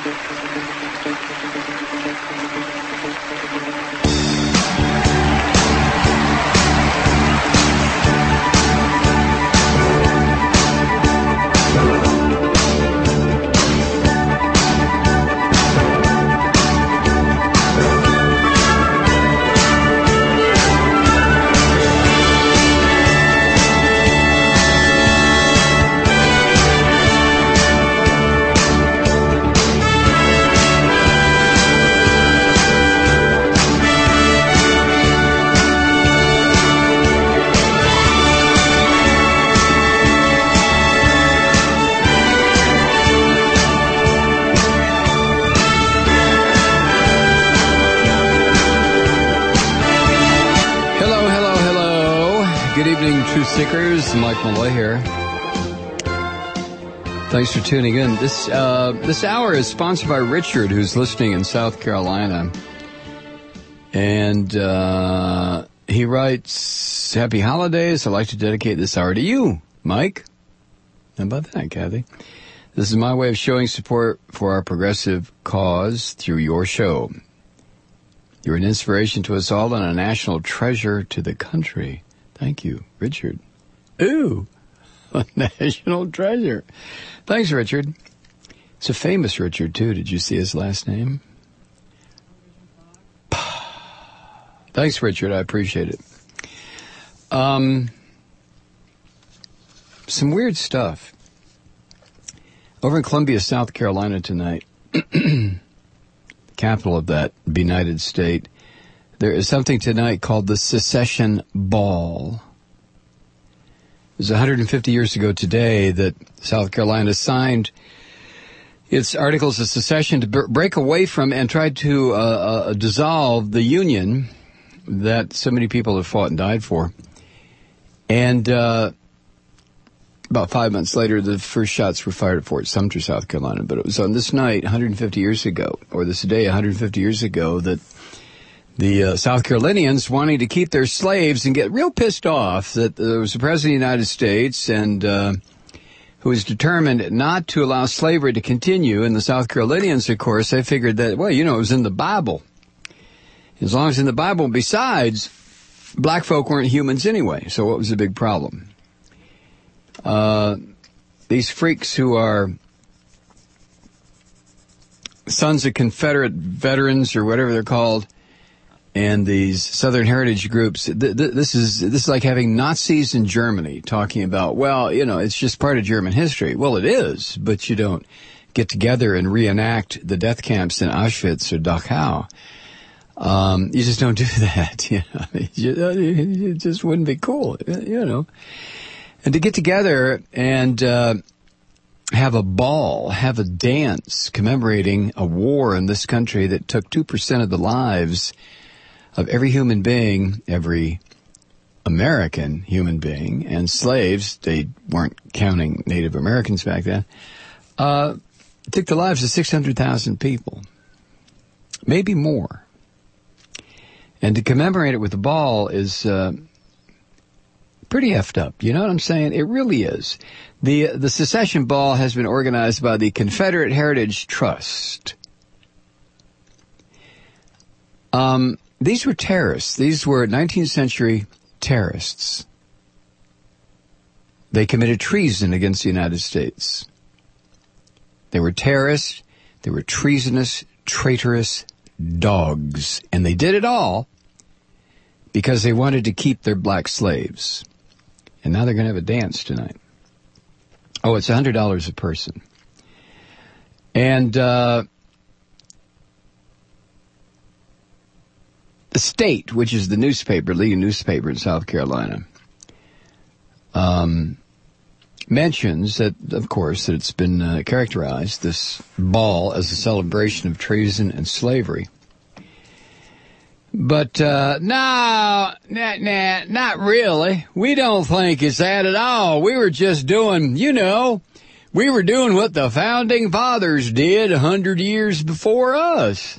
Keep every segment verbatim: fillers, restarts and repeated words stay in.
Seekers, Mike Malloy here. Thanks for tuning in. This uh, this hour is sponsored by Richard, who's listening in South Carolina. And uh, he writes, Happy holidays. I'd like to dedicate this hour to you, Mike. How about that, Kathy? This is my way of showing support for our progressive cause through your show. You're an inspiration to us all and a national treasure to the country. Thank you, Richard. Ooh, a national treasure. Thanks, Richard. It's a famous Richard, too. Did you see his last name? Thanks, Richard. I appreciate it. Um, some weird stuff. Over in Columbia, South Carolina tonight, capital of that benighted state, there is something tonight called the Secession Ball. It was one hundred fifty years ago today that South Carolina signed its Articles of Secession to b- break away from and tried to uh, uh, dissolve the Union that so many people have fought and died for. And uh, about five months later, the first shots were fired at Fort Sumter, South Carolina. But it was on this night, one hundred fifty years ago, or this day, one hundred fifty years ago, that the uh, South Carolinians, wanting to keep their slaves and get real pissed off that there was a president of the United States and uh, who was determined not to allow slavery to continue. And the South Carolinians, of course, they figured that, well, you know, it was in the Bible. As long as it's in the Bible, besides, black folk weren't humans anyway. So what was the big problem? Uh, these freaks who are sons of Confederate veterans or whatever they're called, and these Southern heritage groups, th- th- this is this is like having Nazis in Germany talking about, well, you know, it's just part of German history. Well, it is, but you don't get together and reenact the death camps in Auschwitz or Dachau. Um, you just don't do that. You know? It just wouldn't be cool, you know. And to get together and uh, have a ball, have a dance commemorating a war in this country that took two percent of the lives of every human being, every American human being, and slaves, they weren't counting Native Americans back then, uh, took the lives of six hundred thousand people, maybe more. And to commemorate it with a ball is uh, pretty effed up. You know what I'm saying? It really is. The, the Secession Ball has been organized by the Confederate Heritage Trust. Um... These were terrorists. These were nineteenth century terrorists. They committed treason against the United States. They were terrorists. They were treasonous, traitorous dogs. And they did it all because they wanted to keep their black slaves. And now they're going to have a dance tonight. Oh, it's one hundred dollars a person. And, uh, The State, which is the newspaper, leading newspaper in South Carolina, um, mentions that, of course, that it's been uh, characterized, this ball, as a celebration of treason and slavery. But, uh, no, nah, nah, not really. We don't think it's that at all. We were just doing, you know, we were doing what the Founding Fathers did a hundred years before us.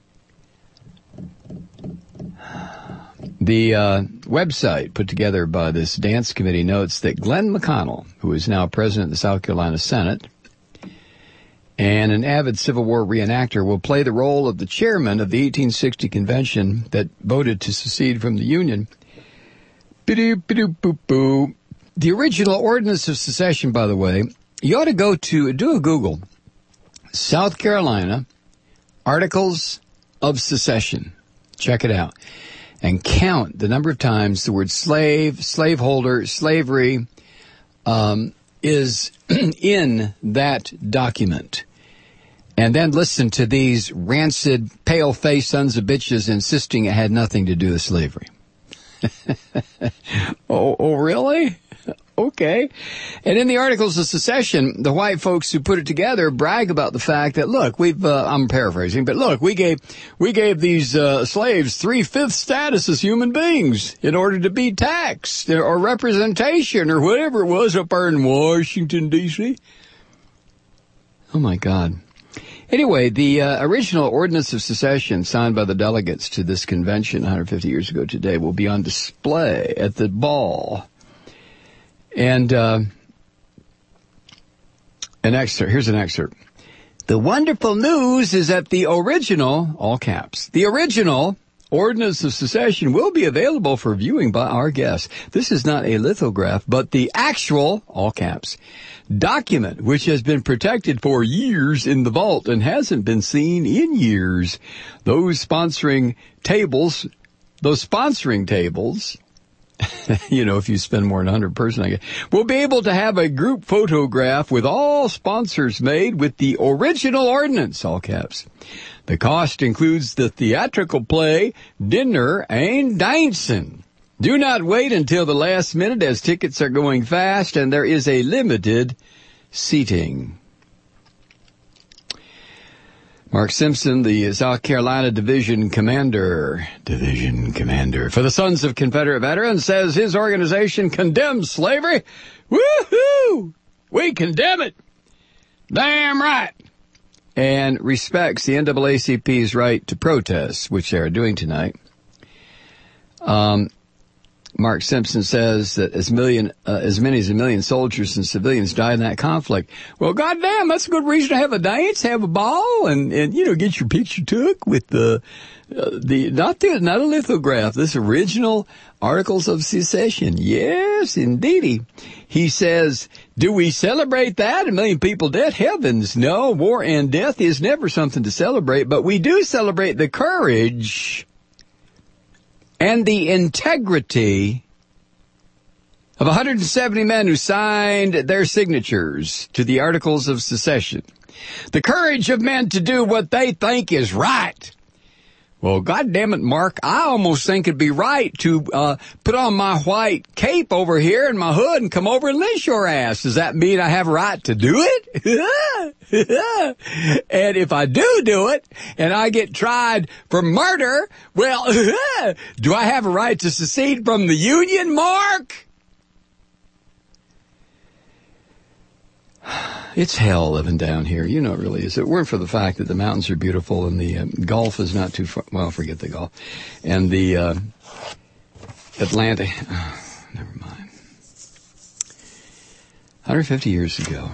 The uh, website put together by this dance committee notes that Glenn McConnell, who is now president of the South Carolina Senate, And an avid Civil War reenactor will play the role of the chairman of the eighteen sixty convention that voted to secede from the Union. The original Ordinance of Secession, by the way, you ought to go to, do a Google, South Carolina Articles of Secession. Check it out. And count the number of times the word slave, slaveholder, slavery, um, is in that document. And then listen to these rancid, pale-faced sons of bitches insisting it had nothing to do with slavery. oh, oh, really? Okay. And in the Articles of Secession, the white folks who put it together brag about the fact that, look, we've, uh, I'm paraphrasing, but look, we gave, we gave these, uh, slaves three-fifths status as human beings in order to be taxed or representation or whatever it was up there in Washington, D C Oh my God. Anyway, the uh, original Ordinance of Secession signed by the delegates to this convention one hundred fifty years ago today will be on display at the ball. And uh, an excerpt, here's an excerpt. The wonderful news is that the original, all caps, the original Ordinance of Secession will be available for viewing by our guests. This is not a lithograph, but the actual, all caps, document which has been protected for years in the vault and hasn't been seen in years. Those sponsoring tables, those sponsoring tables, you know, if you spend more than one hundred person, I guess, we'll be able to have a group photograph with all sponsors made with the original ordinance, all caps. The cost includes the theatrical play, dinner, and dancing. Do not wait until the last minute as tickets are going fast and there is a limited seating. Mark Simpson, the South Carolina Division Commander, Division Commander for the Sons of Confederate Veterans, says his organization condemns slavery. Woo-hoo! We condemn it. Damn right. And respects the N double A C P's right to protest, which they are doing tonight. Um, Mark Simpson says that as million, uh, as many as a million soldiers and civilians died in that conflict. Well, goddamn, that's a good reason to have a dance, have a ball, and, and you know, get your picture took with the, uh, the not the not a lithograph. This original Articles of Secession. Yes, indeedy. He says, do we celebrate that? A million people dead? Heavens, no. War and death is never something to celebrate, but we do celebrate the courage and the integrity of one hundred seventy men who signed their signatures to the Articles of Secession. The courage of men to do what they think is right. Well, goddamn it, Mark, I almost think it'd be right to uh put on my white cape over here and my hood and come over and lynch your ass. Does that mean I have a right to do it? And if I do do it and I get tried for murder, well, do I have a right to secede from the Union, Mark? It's hell living down here. You know it really is. If it weren't for the fact that the mountains are beautiful and the uh, Gulf is not too far. Well, forget the Gulf. And the uh, Atlantic. Oh, never mind. one hundred fifty years ago.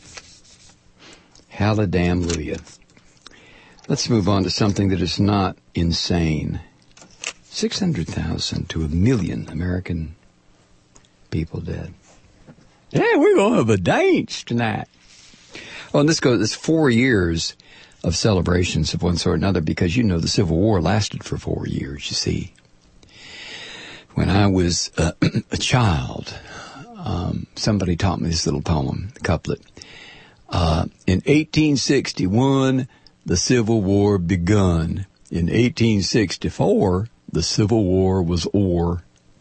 Hallelujah. Let's move on to something that is not insane. six hundred thousand to a million American people dead. Hey, we're going to have a dance tonight. Oh, and this goes, this four years of celebrations of one sort or another because, you know, the Civil War lasted for four years, you see. When I was uh, a child, um, somebody taught me this little poem, the couplet. Uh, in eighteen sixty-one, the Civil War begun. In eighteen sixty-four, the Civil War was o'er.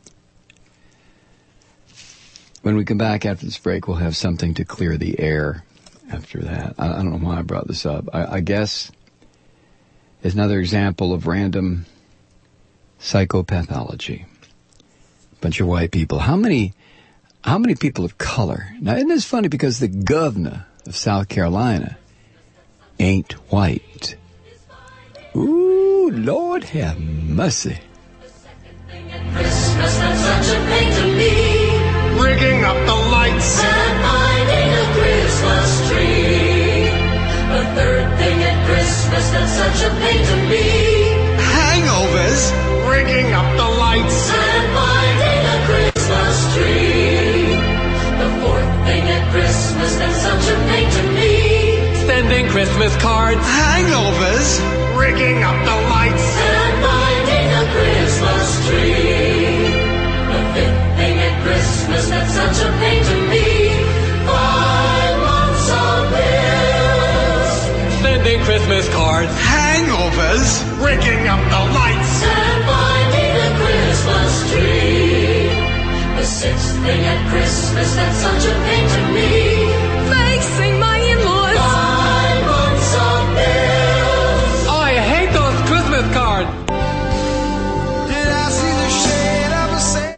When we come back after this break, we'll have something to clear the air after that. I, I don't know why I brought this up. I, I guess it's another example of random psychopathology. Bunch of white people. How many, how many people of color? Now, isn't this funny because the governor of South Carolina ain't white? Ooh, Lord have mercy. Christmas, that's such a pain to me. Rigging up the lights and finding a Christmas tree. But Christmas cards, hangovers, rigging up the lights, and finding a Christmas tree. The fifth thing at Christmas that's such a pain to me. Five months of bills, sending Christmas cards, hangovers, rigging up the lights, and finding a Christmas tree. The sixth thing at Christmas that's such a pain to me. Facing my in-laws. Five months of bills. Oh, I hate those Christmas cards. Did I see the shade of a sail?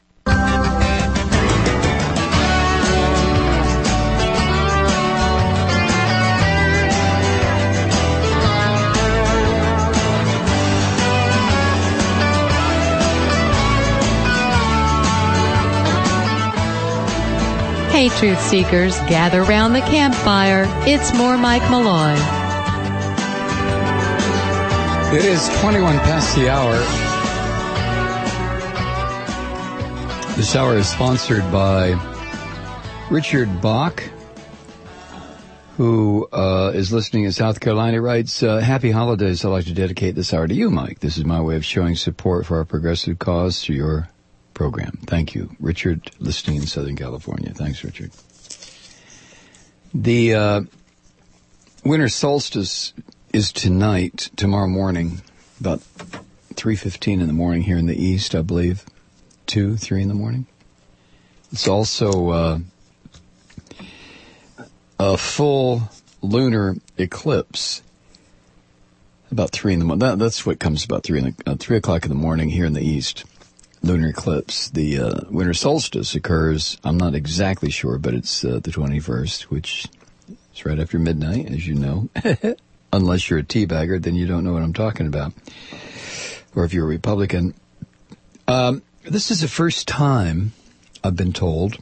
Hey, truth seekers, gather round the campfire. It's more Mike Malloy. It is twenty-one past the hour. This hour is sponsored by Richard Bach, who uh, is listening in South Carolina. Writes, uh, happy holidays. I'd like to dedicate this hour to you, Mike. This is my way of showing support for our progressive cause through your program. Thank you. Richard, listening in Southern California. Thanks, Richard. The uh, winter solstice is tonight, tomorrow morning, about three fifteen in the morning here in the east, I believe. two, three in the morning. It's also uh, a full lunar eclipse about three in the morning. That, that's what comes about three, in the, uh, three o'clock in the morning here in the east. Lunar eclipse. The uh, winter solstice occurs, I'm not exactly sure, but it's uh, the twenty-first, which is right after midnight, as you know. Unless you're a teabagger, then you don't know what I'm talking about. Or if you're a Republican. Um, this is the first time, I've been told,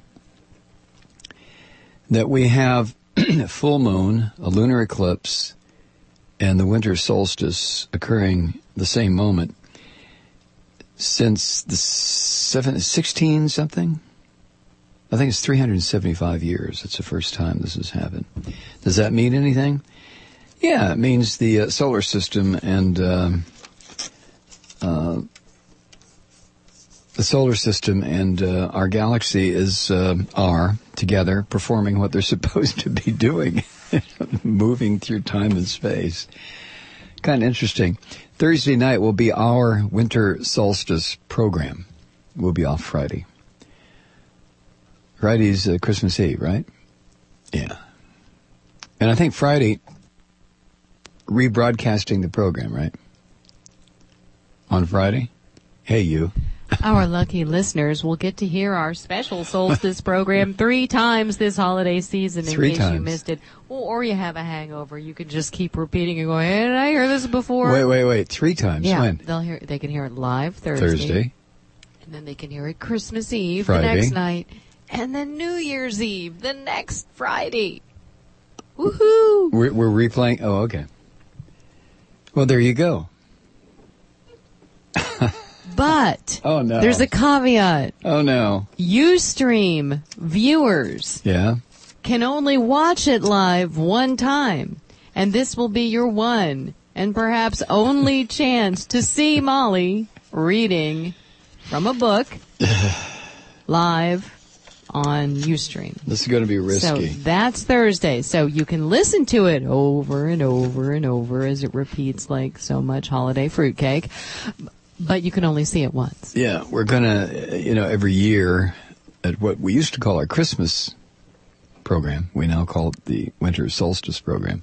that we have a full moon, a lunar eclipse, and the winter solstice occurring the same moment since the seven, sixteen something. I think it's three hundred seventy-five years. It's the first time this has happened. Does that mean anything? Yeah, it means the uh, solar system and uh, uh, the solar system and uh, our galaxy is uh, are together performing what they're supposed to be doing, moving through time and space. Kind of interesting. Thursday night will be our winter solstice program. We'll be off Friday. Friday's uh, Christmas Eve, right? Yeah. And I think Friday, rebroadcasting the program, right? On Friday? Hey, you. Our lucky listeners will get to hear our special solstice program three times this holiday season in Three case times. you missed it. Or, or you have a hangover. You can just keep repeating and going, hey, did I hear this before? Wait, wait, wait. Three times. Yeah, When? they'll hear. They can hear it live Thursday. Thursday. And then they can hear it Christmas Eve Friday. the next night. And then New Year's Eve the next Friday. Woohoo! We're, we're replaying. Oh, okay. Well, there you go. But Oh, no. there's a caveat. Oh, no. Ustream viewers Yeah. can only watch it live one time. And this will be your one and perhaps only chance to see Molly reading from a book live on Ustream. This is going to be risky. So that's Thursday. So you can listen to it over and over and over as it repeats like so much holiday fruitcake. But you can only see it once. Yeah, we're going to, you know, every year at what we used to call our Christmas program, we now call it the winter solstice program,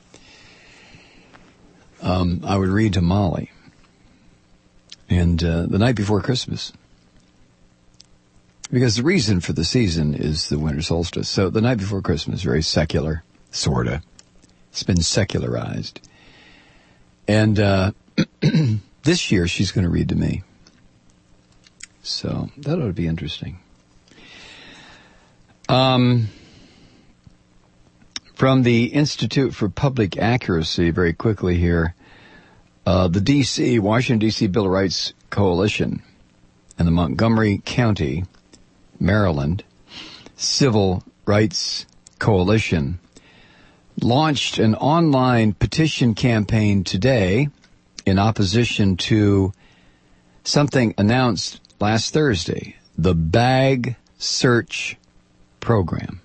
um, I would read to Molly. And uh, the night before Christmas. Because the reason for the season is the winter solstice. So the night before Christmas, very secular, sort of. It's been secularized. And uh, this year she's going to read to me. So that ought to be interesting. Um, from the Institute for Public Accuracy, very quickly here, uh, the D C, Washington, D C Bill of Rights Coalition and the Montgomery County, Maryland Civil Rights Coalition launched an online petition campaign today in opposition to something announced last Thursday, the Bag Search Program.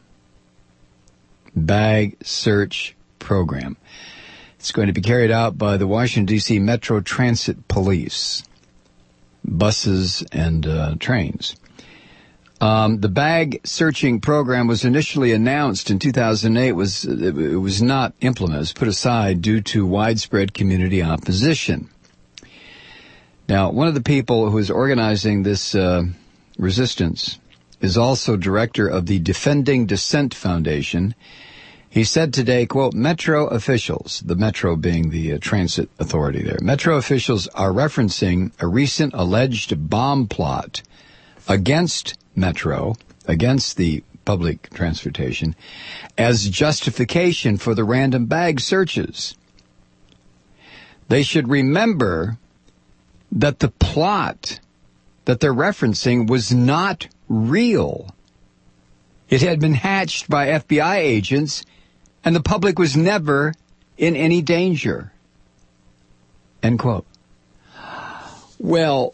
Bag Search Program. It's going to be carried out by the Washington, D C Metro Transit Police, buses and uh, trains. Um, the bag searching program was initially announced in two thousand eight. Was it was not implemented. It was put aside due to widespread community opposition. Now, one of the people who is organizing this uh, resistance is also director of the Defending Dissent Foundation. He said today, quote, Metro officials, the Metro being the uh, transit authority there, Metro officials are referencing a recent alleged bomb plot against Metro, against the public transportation, as justification for the random bag searches. They should remember that the plot that they're referencing was not real. It had been hatched by F B I agents, and the public was never in any danger. End quote. Well,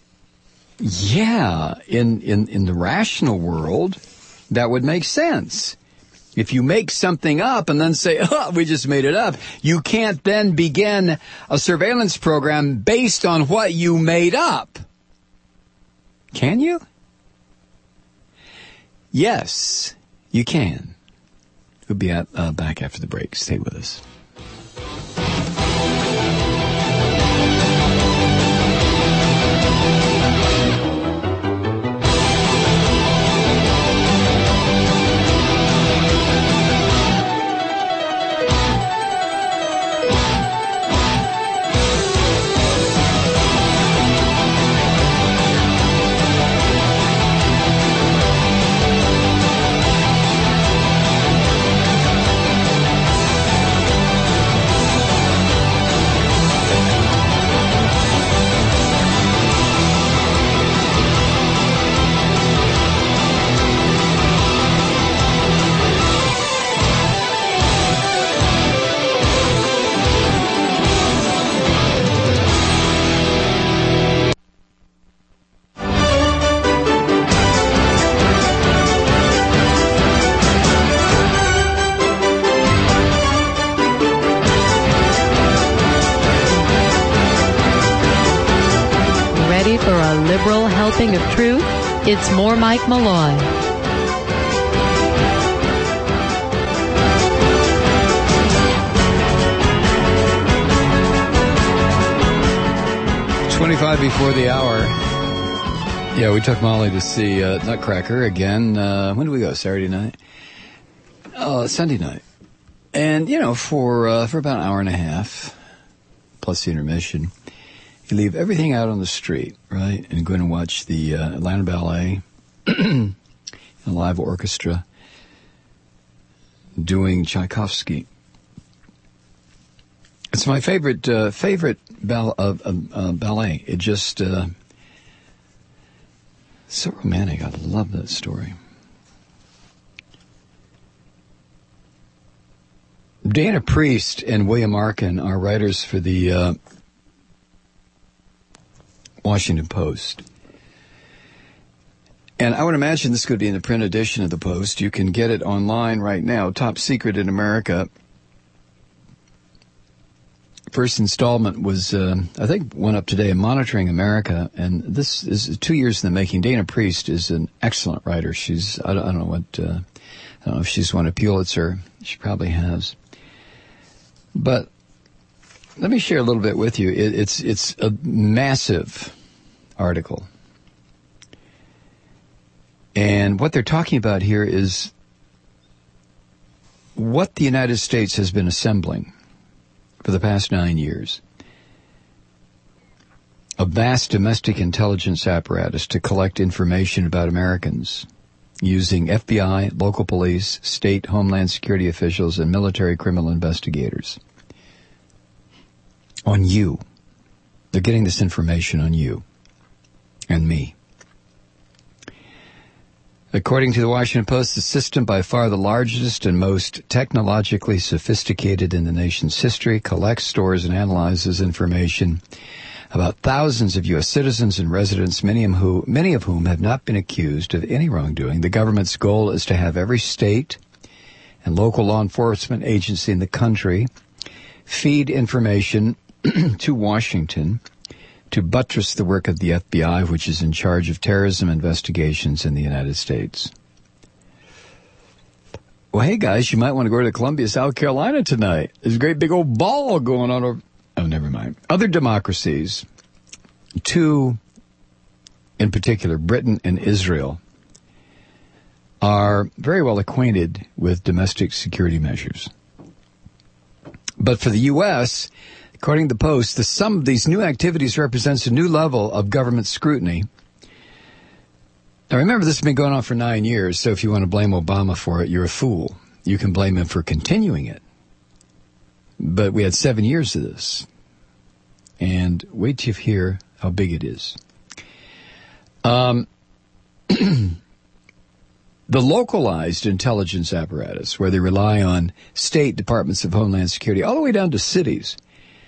yeah, in, in, in the rational world, that would make sense. If you make something up and then say, oh, we just made it up, you can't then begin a surveillance program based on what you made up. Can you? Yes, you can. We'll be at, uh, back after the break. Stay with us. Of truth, it's more Mike Malloy. twenty-five before the hour. Yeah, we took Molly to see uh, Nutcracker again. Uh, when did we go? Saturday night? Oh, Sunday night. And, you know, for uh, for about an hour and a half, plus the intermission, you leave everything out on the street, right, and go in and watch the uh, Atlanta Ballet, a live orchestra, doing Tchaikovsky. It's my favorite uh, favorite ball, uh, uh, uh, ballet. It just uh, so romantic. I love that story. Dana Priest and William Arkin are writers for the uh, Washington Post. And I would imagine this could be in the print edition of the Post. You can get it online right now. Top secret in America. First installment was, uh, I think, went up today, Monitoring America. And this is two years in the making. Dana Priest is an excellent writer. She's, I don't, I don't know what, uh, I don't know if she's won a Pulitzer. She probably has. But let me share a little bit with you. It, it's it's a massive article. And what they're talking about here is what the United States has been assembling for the past nine years. A vast domestic intelligence apparatus to collect information about Americans using F B I, local police, state Homeland Security officials, and military criminal investigators. On you. They're getting this information on you and me. According to the Washington Post, the system, by far the largest and most technologically sophisticated in the nation's history, collects, stores, and analyzes information about thousands of U S citizens and residents, many of, who, many of whom have not been accused of any wrongdoing. The government's goal is to have every state and local law enforcement agency in the country feed information to Washington to buttress the work of the F B I, which is in charge of terrorism investigations in the United States. Well, hey, guys, you might want to go to Columbia, South Carolina tonight. There's a great big old ball going on over... Oh, never mind. Other democracies, two in particular, Britain and Israel, are very well acquainted with domestic security measures. But for the U S, according to the Post, the sum of these new activities represents a new level of government scrutiny. Now, remember, this has been going on for nine years, so if you want to blame Obama for it, you're a fool. You can blame him for continuing it. But we had seven years of this. And wait till you hear how big it is. Um, the localized intelligence apparatus, where they rely on state departments of Homeland Security, all the way down to cities,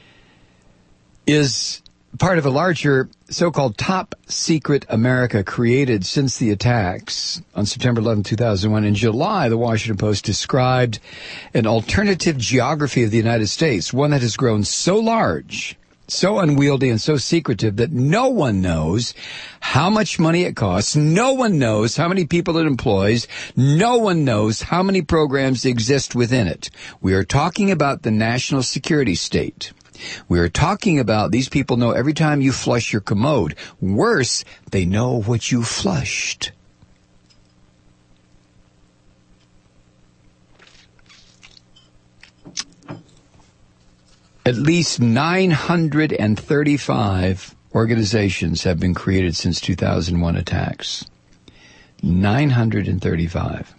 is part of a larger so-called top secret America created since the attacks on September eleventh, two thousand one. In July, the Washington Post described an alternative geography of the United States, one that has grown so large, so unwieldy, and so secretive that no one knows how much money it costs. No one knows how many people it employs. No one knows how many programs exist within it. We are talking about the national security state. We are talking about these people know every time you flush your commode. Worse, they know what you flushed. At least nine hundred thirty-five organizations have been created since two thousand one attacks. nine hundred thirty-five.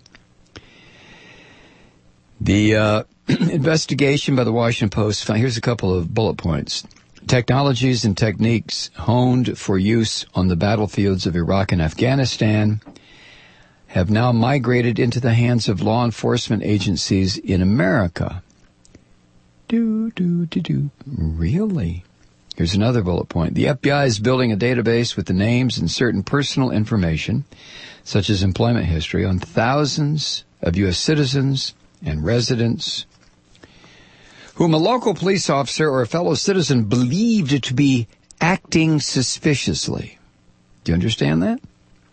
The uh, investigation by the Washington Post found, here's a couple of bullet points. Technologies and techniques honed for use on the battlefields of Iraq and Afghanistan have now migrated into the hands of law enforcement agencies in America. Do, do, do, do. Really? Here's another bullet point. The F B I is building a database with the names and certain personal information, such as employment history, on thousands of U S citizens and residents whom a local police officer or a fellow citizen believed to be acting suspiciously. Do you understand that?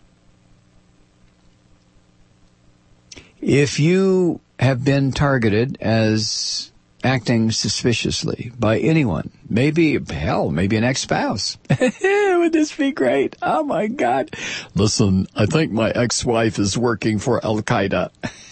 If you have been targeted as acting suspiciously by anyone, maybe, hell, maybe an ex-spouse. Would this be great? Oh, my God. Listen, I think my ex-wife is working for Al-Qaeda.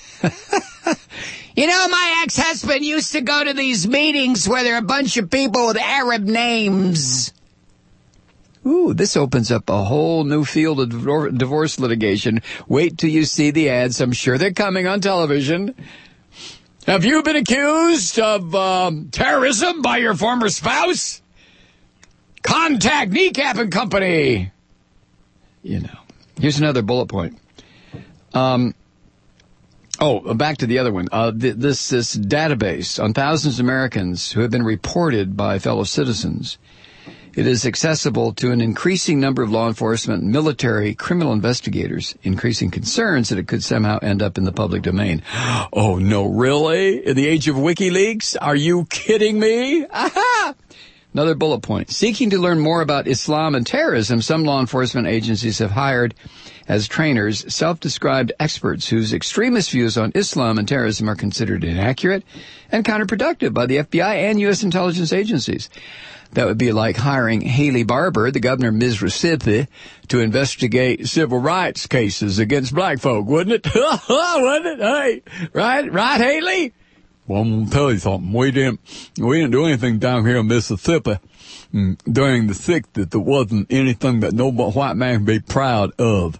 You know, my ex-husband used to go to these meetings where there are a bunch of people with Arab names. Ooh, this opens up a whole new field of divorce litigation. Wait till you see the ads. I'm sure they're coming on television. Have you been accused of um, terrorism by your former spouse? Contact Kneecap and Company. You know. Here's another bullet point. Um... Oh, back to the other one. Uh, th- this this database on thousands of Americans who have been reported by fellow citizens. It is accessible to an increasing number of law enforcement, military, criminal investigators, increasing concerns that it could somehow end up in the public domain. Oh, no, really? In the age of WikiLeaks? Are you kidding me? Aha! Another bullet point. Seeking to learn more about Islam and terrorism, some law enforcement agencies have hired as trainers self-described experts whose extremist views on Islam and terrorism are considered inaccurate and counterproductive by the F B I and U S intelligence agencies. That would be like hiring Haley Barbour, the governor of Mississippi, to investigate civil rights cases against black folk, wouldn't it? Wouldn't it? Hey, right, right, Haley? Well, I'm going to tell you something. We didn't, we didn't do anything down here in Mississippi mm, during the sixties that wasn't anything that no white man can be proud of.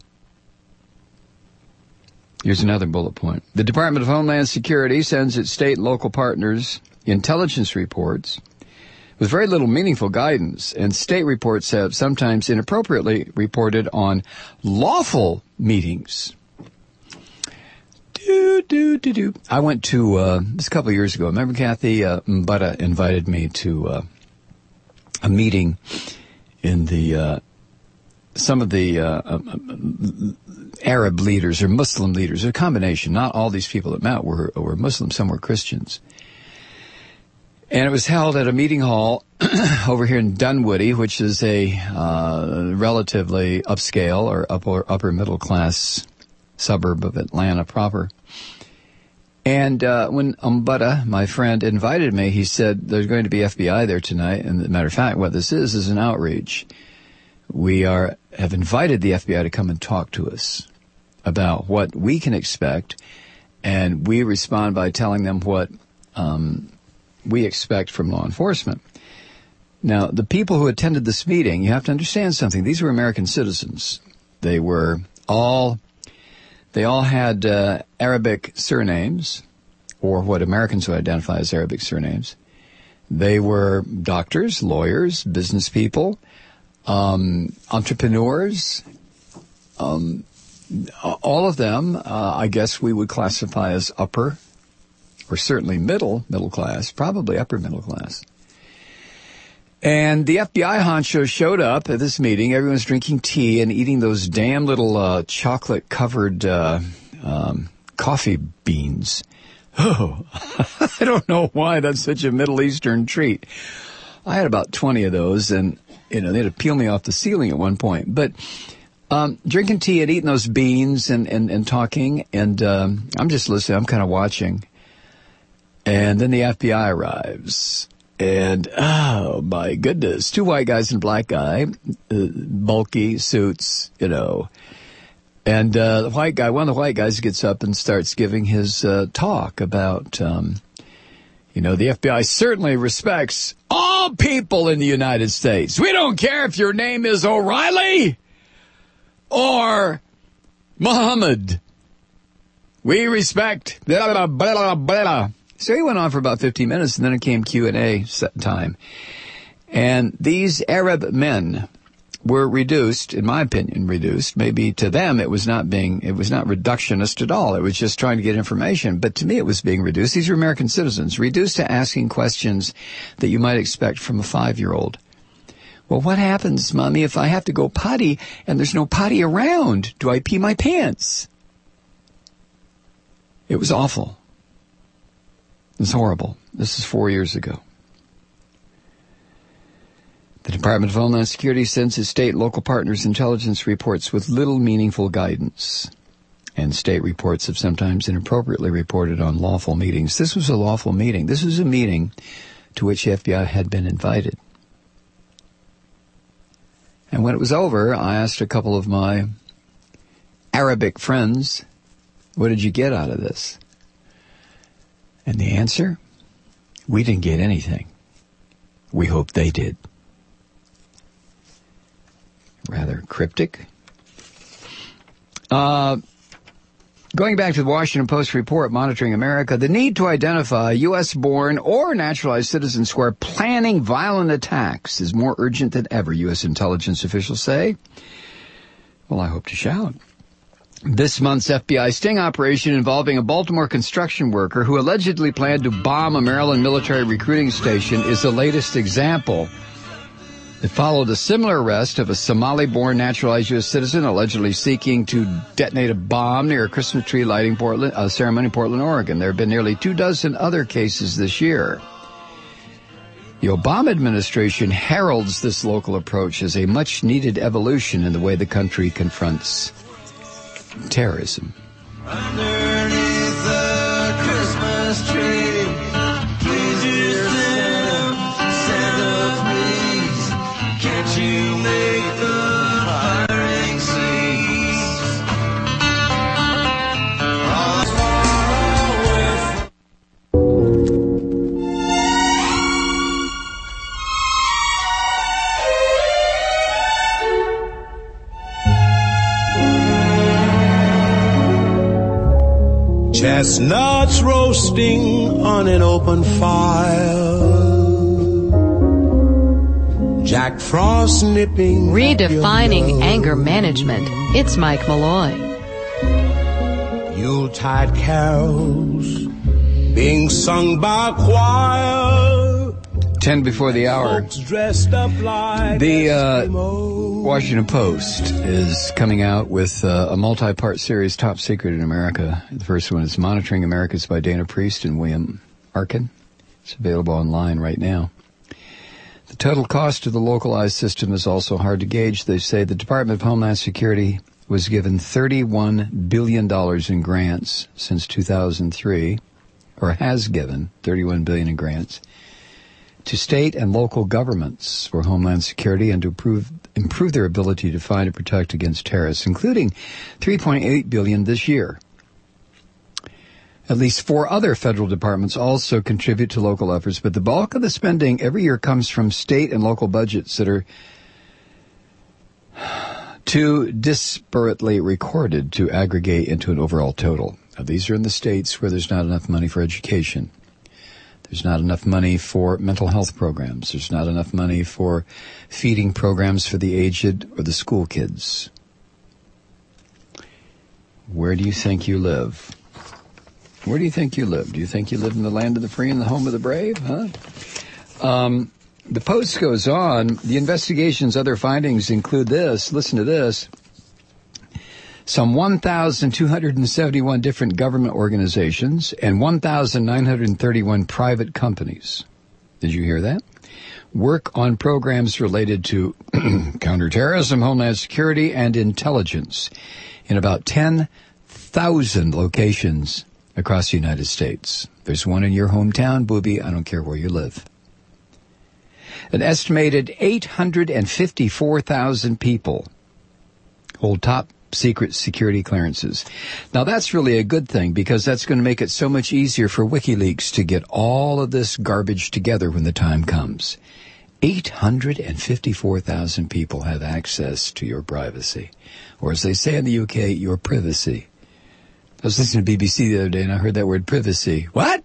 Here's another bullet point. The Department of Homeland Security sends its state and local partners intelligence reports with very little meaningful guidance, and state reports have sometimes inappropriately reported on lawful meetings Do, do, do, do. I went to, uh, this a couple of years ago. Remember, Kathy, uh, Mbutta invited me to, uh, a meeting in the, uh, some of the, uh, uh, Arab leaders or Muslim leaders, a combination. Not all these people that met were, were Muslim, some were Christians. And it was held at a meeting hall over here in Dunwoody, which is a, uh, relatively upscale or upper, upper middle class suburb of Atlanta proper. And uh, when Mbutta, my friend, invited me, he said, there's going to be F B I there tonight. And as a matter of fact, what this is is an outreach. We are have invited the F B I to come and talk to us about what we can expect. And we respond by telling them what um, we expect from law enforcement. Now, the people who attended this meeting, you have to understand something. These were American citizens. They were all... They all had uh, Arabic surnames, or what Americans would identify as Arabic surnames. They were doctors, lawyers, business people, um, entrepreneurs. Um, all of them, uh, I guess we would classify as upper, or certainly middle, middle class, probably upper middle class. And the F B I honcho showed up at this meeting. Everyone's drinking tea and eating those damn little uh, chocolate-covered uh, um, coffee beans. Oh, I don't know why that's such a Middle Eastern treat. I had about twenty of those, and you know they had to peel me off the ceiling at one point. But um, drinking tea and eating those beans and, and, and talking, and um, I'm just listening. I'm kind of watching. And then the F B I arrives. And, oh, my goodness, two white guys and a black guy, uh, bulky suits, you know. And uh, the white guy, one of the white guys gets up and starts giving his uh, talk about, um, you know, the F B I certainly respects all people in the United States. We don't care if your name is O'Reilly or Muhammad. We respect blah, blah, blah, blah. So he went on for about fifteen minutes, and then it came Q and A time. And these Arab men were reduced, in my opinion, reduced. Maybe to them it was not being, it was not reductionist at all. It was just trying to get information. But to me it was being reduced. These are American citizens, reduced to asking questions that you might expect from a five-year-old. Well, what happens, Mommy, if I have to go potty and there's no potty around? Do I pee my pants? It was awful. It's horrible. This is four years ago. The Department of Homeland Security sends its state and local partners intelligence reports with little meaningful guidance. And state reports have sometimes inappropriately reported on lawful meetings. This was a lawful meeting. This was a meeting to which the F B I had been invited. And when it was over, I asked a couple of my Arabic friends, what did you get out of this? And the answer? We didn't get anything. We hope they did. Rather cryptic. Uh, going back to the Washington Post report, Monitoring America, the need to identify U S-born or naturalized citizens who are planning violent attacks is more urgent than ever, U S intelligence officials say. Well, I hope to shout. This month's F B I sting operation involving a Baltimore construction worker who allegedly planned to bomb a Maryland military recruiting station is the latest example. It followed a similar arrest of a Somali-born naturalized U S citizen allegedly seeking to detonate a bomb near a Christmas tree lighting Portland, uh, ceremony in Portland, Oregon. There have been nearly two dozen other cases this year. The Obama administration heralds this local approach as a much-needed evolution in the way the country confronts terrorism. Underneath the Christmas tree, please dear Santa, Santa please, can't you make the firing cease? All is far away from chestnuts roasting on an open fire, Jack Frost nipping. Redefining anger management. It's Mike Malloy. Yuletide carols being sung by a choir. Ten before the hour. Folks dressed up like The uh, Eskimos. Washington Post is coming out with uh, a multi-part series, Top Secret in America. The first one is Monitoring Americas by Dana Priest and William Arkin. It's available online right now. The total cost of the localized system is also hard to gauge. They say the Department of Homeland Security was given thirty-one billion dollars in grants since two thousand three, or has given thirty-one billion dollars in grants to state and local governments for Homeland Security and to improve, improve their ability to find and protect against terrorists, including three point eight billion dollars this year. At least four other federal departments also contribute to local efforts, but the bulk of the spending every year comes from state and local budgets that are too disparately recorded to aggregate into an overall total. Now, these are in the states where there's not enough money for education. There's not enough money for mental health programs. There's not enough money for feeding programs for the aged or the school kids. Where do you think you live? Where do you think you live? Do you think you live in the land of the free and the home of the brave? Huh? Um, the Post goes on. The investigation's other findings include this. Listen to this. Some one thousand two hundred seventy-one different government organizations and one thousand nine hundred thirty-one private companies. Did you hear that? Work on programs related to counterterrorism, homeland security, and intelligence in about ten thousand locations across the United States. There's one in your hometown, booby. I don't care where you live. An estimated eight hundred fifty-four thousand people hold top secret security clearances. Now, that's really a good thing because that's going to make it so much easier for WikiLeaks to get all of this garbage together when the time comes. eight hundred fifty-four thousand people have access to your privacy, or as they say in the U K, your privacy. I was listening to B B C the other day and I heard that word privacy. What?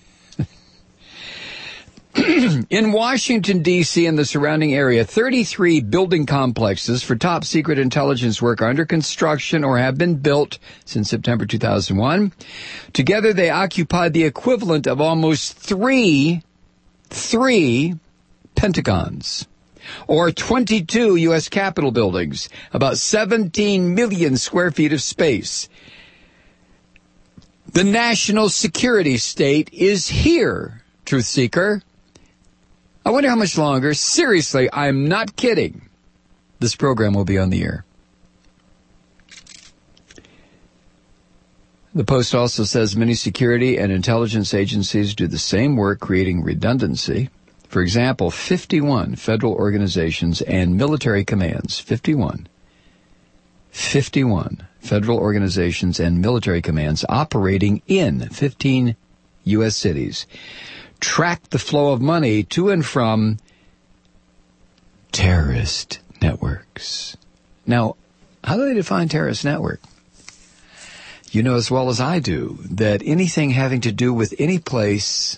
In Washington, D C and the surrounding area, thirty-three building complexes for top secret intelligence work are under construction or have been built since September two thousand one. Together, they occupy the equivalent of almost three, three Pentagons, or twenty-two U S Capitol buildings, about seventeen million square feet of space. The national security state is here, Truth Seeker. I wonder how much longer, seriously, I'm not kidding, this program will be on the air. The Post also says many security and intelligence agencies do the same work, creating redundancy. For example, fifty-one federal organizations and military commands, fifty-one, fifty-one federal organizations and military commands operating in fifteen U S cities track the flow of money to and from terrorist networks. Now, how do they define terrorist network? You know as well as I do that anything having to do with any place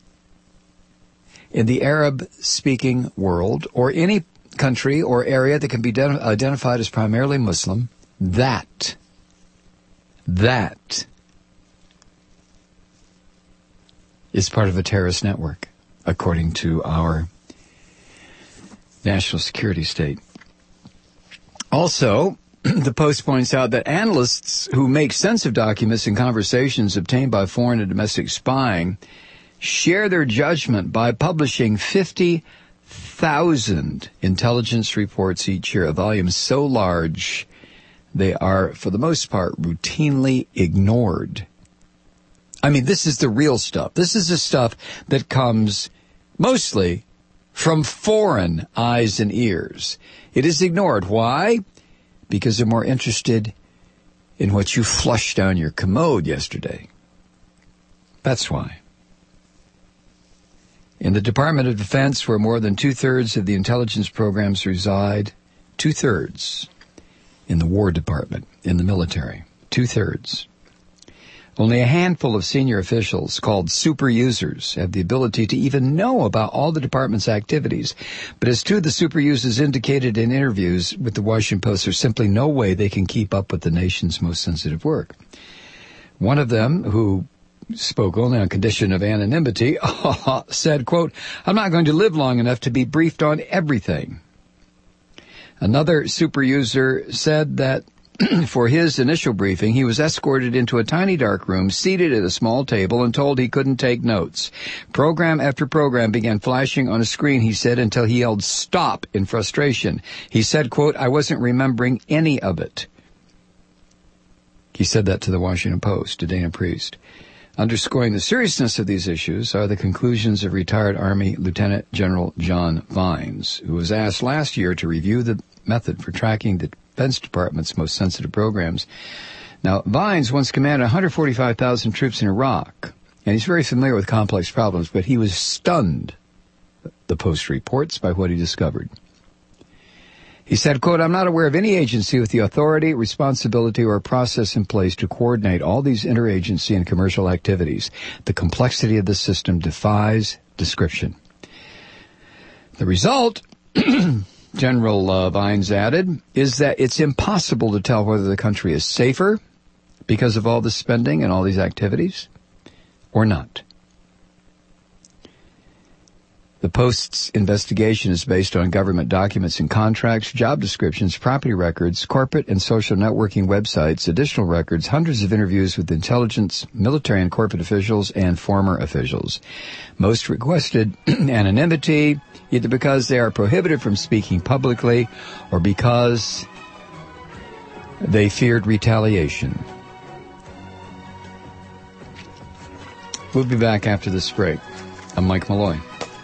in the Arab-speaking world or any country or area that can be ident- identified as primarily Muslim, that, that is part of a terrorist network, according to our national security state. Also, the Post points out that analysts who make sense of documents and conversations obtained by foreign and domestic spying share their judgment by publishing fifty thousand intelligence reports each year, a volume so large they are, for the most part, routinely ignored. I mean, this is the real stuff. This is the stuff that comes mostly from foreign eyes and ears. It is ignored. Why? Because they're more interested in what you flushed down your commode yesterday. That's why. In the Department of Defense, where more than two-thirds of the intelligence programs reside, two-thirds in the War Department, in the military, two-thirds. Only a handful of senior officials, called super users, have the ability to even know about all the department's activities. But as two of the super users indicated in interviews with the Washington Post, there's simply no way they can keep up with the nation's most sensitive work. One of them, who spoke only on condition of anonymity, said, quote, "I'm not going to live long enough to be briefed on everything." Another super user said that for his initial briefing, he was escorted into a tiny dark room, seated at a small table, and told he couldn't take notes. Program after program began flashing on a screen, he said, until he yelled stop in frustration. He said, quote, "I wasn't remembering any of it." He said that to the Washington Post, to Dana Priest. Underscoring the seriousness of these issues are the conclusions of retired Army Lieutenant General John Vines, who was asked last year to review the method for tracking the Defense Department's most sensitive programs. Now, Vines once commanded one hundred forty-five thousand troops in Iraq, and he's very familiar with complex problems, but he was stunned, the Post reports, by what he discovered. He said, quote, "I'm not aware of any agency with the authority, responsibility, or process in place to coordinate all these interagency and commercial activities. The complexity of the system defies description." The result, General uh, Vines added, is that it's impossible to tell whether the country is safer because of all this spending and all these activities or not. The Post's investigation is based on government documents and contracts, job descriptions, property records, corporate and social networking websites, additional records, hundreds of interviews with intelligence, military and corporate officials, and former officials. Most requested anonymity, either because they are prohibited from speaking publicly or because they feared retaliation. We'll be back after this break. I'm Mike Malloy.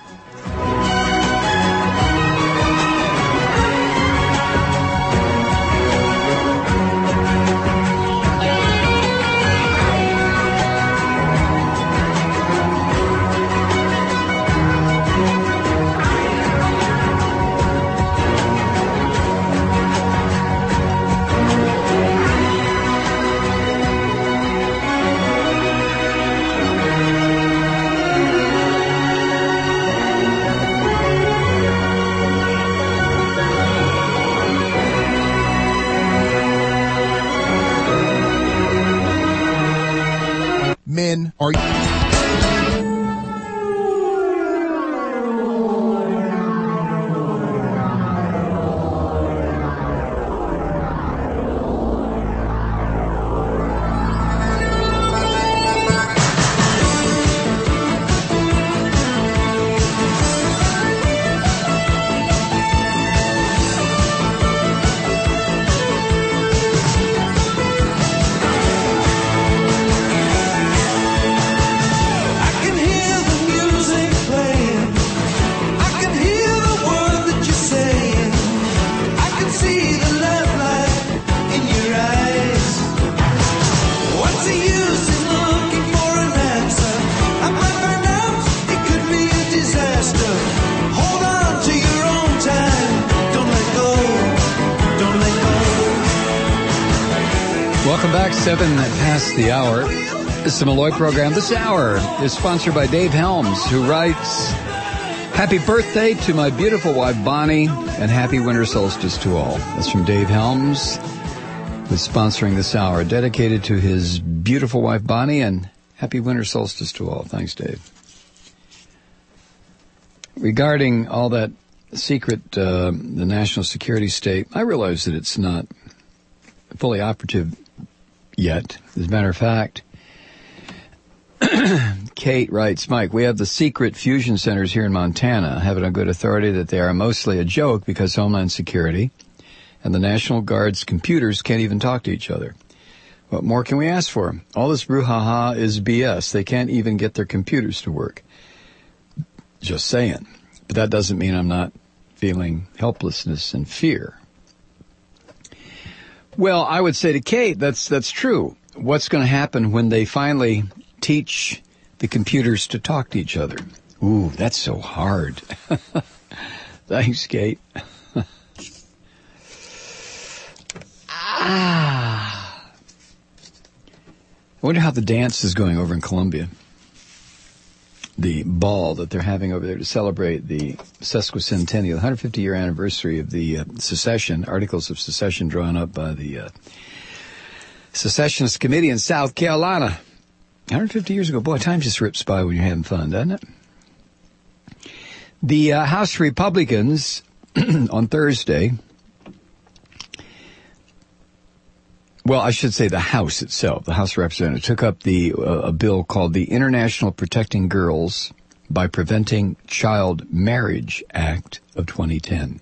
Men are... Seven past the hour. This is the Malloy program. This hour is sponsored by Dave Helms, who writes, "Happy birthday to my beautiful wife, Bonnie, and happy winter solstice to all." That's from Dave Helms, who's sponsoring this hour, dedicated to his beautiful wife, Bonnie, and happy winter solstice to all. Thanks, Dave. Regarding all that secret, uh, the national security state, I realize that it's not fully operative yet. As a matter of fact, Kate writes, "Mike, we have the secret fusion centers here in Montana. I have it on good authority that they are mostly a joke because Homeland Security and the National Guard's computers can't even talk to each other. What more can we ask for? All this brouhaha is B S. They can't even get their computers to work." Just saying. But that doesn't mean I'm not feeling helplessness and fear. Well, I would say to Kate, that's that's true. What's going to happen when they finally teach the computers to talk to each other? Ooh, that's so hard. Thanks, Kate. ah. I wonder how the dance is going over in Colombia. The ball that they're having over there to celebrate the sesquicentennial, one hundred fifty year anniversary of the uh, secession, Articles of Secession drawn up by the uh, secessionist committee in South Carolina. one hundred fifty years ago. Boy, time just rips by when you're having fun, doesn't it? The uh, House Republicans on Thursday, well, I should say the House itself, the House of Representatives, took up the uh, a bill called the International Protecting Girls by Preventing Child Marriage Act of twenty ten.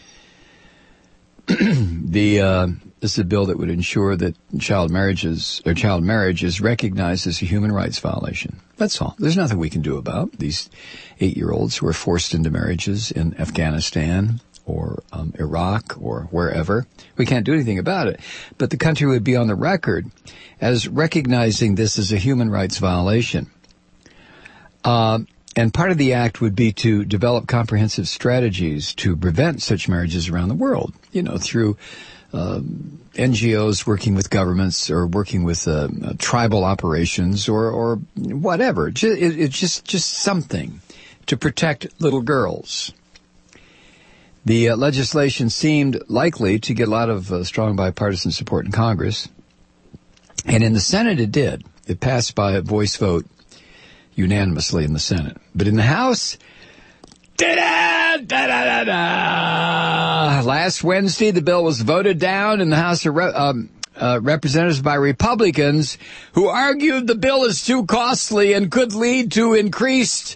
the uh, this is a bill that would ensure that child marriages or child marriage is recognized as a human rights violation. That's all. There's nothing we can do about these eight-year-olds who are forced into marriages in Afghanistan or um, Iraq or wherever. We can't do anything about it. But the country would be on the record as recognizing this as a human rights violation. Uh, and part of the act would be to develop comprehensive strategies to prevent such marriages around the world, you know, through um, N G Os working with governments or working with uh, uh, tribal operations or, or whatever. It's it, it just, just something to protect little girls. The uh, legislation seemed likely to get a lot of uh, strong bipartisan support in Congress. And in the Senate it did. It passed by a voice vote unanimously in the Senate. But in the House, da-da, da-da-da-da. Last Wednesday, the bill was voted down in the House of Re- um, uh, Representatives by Republicans who argued the bill is too costly and could lead to increased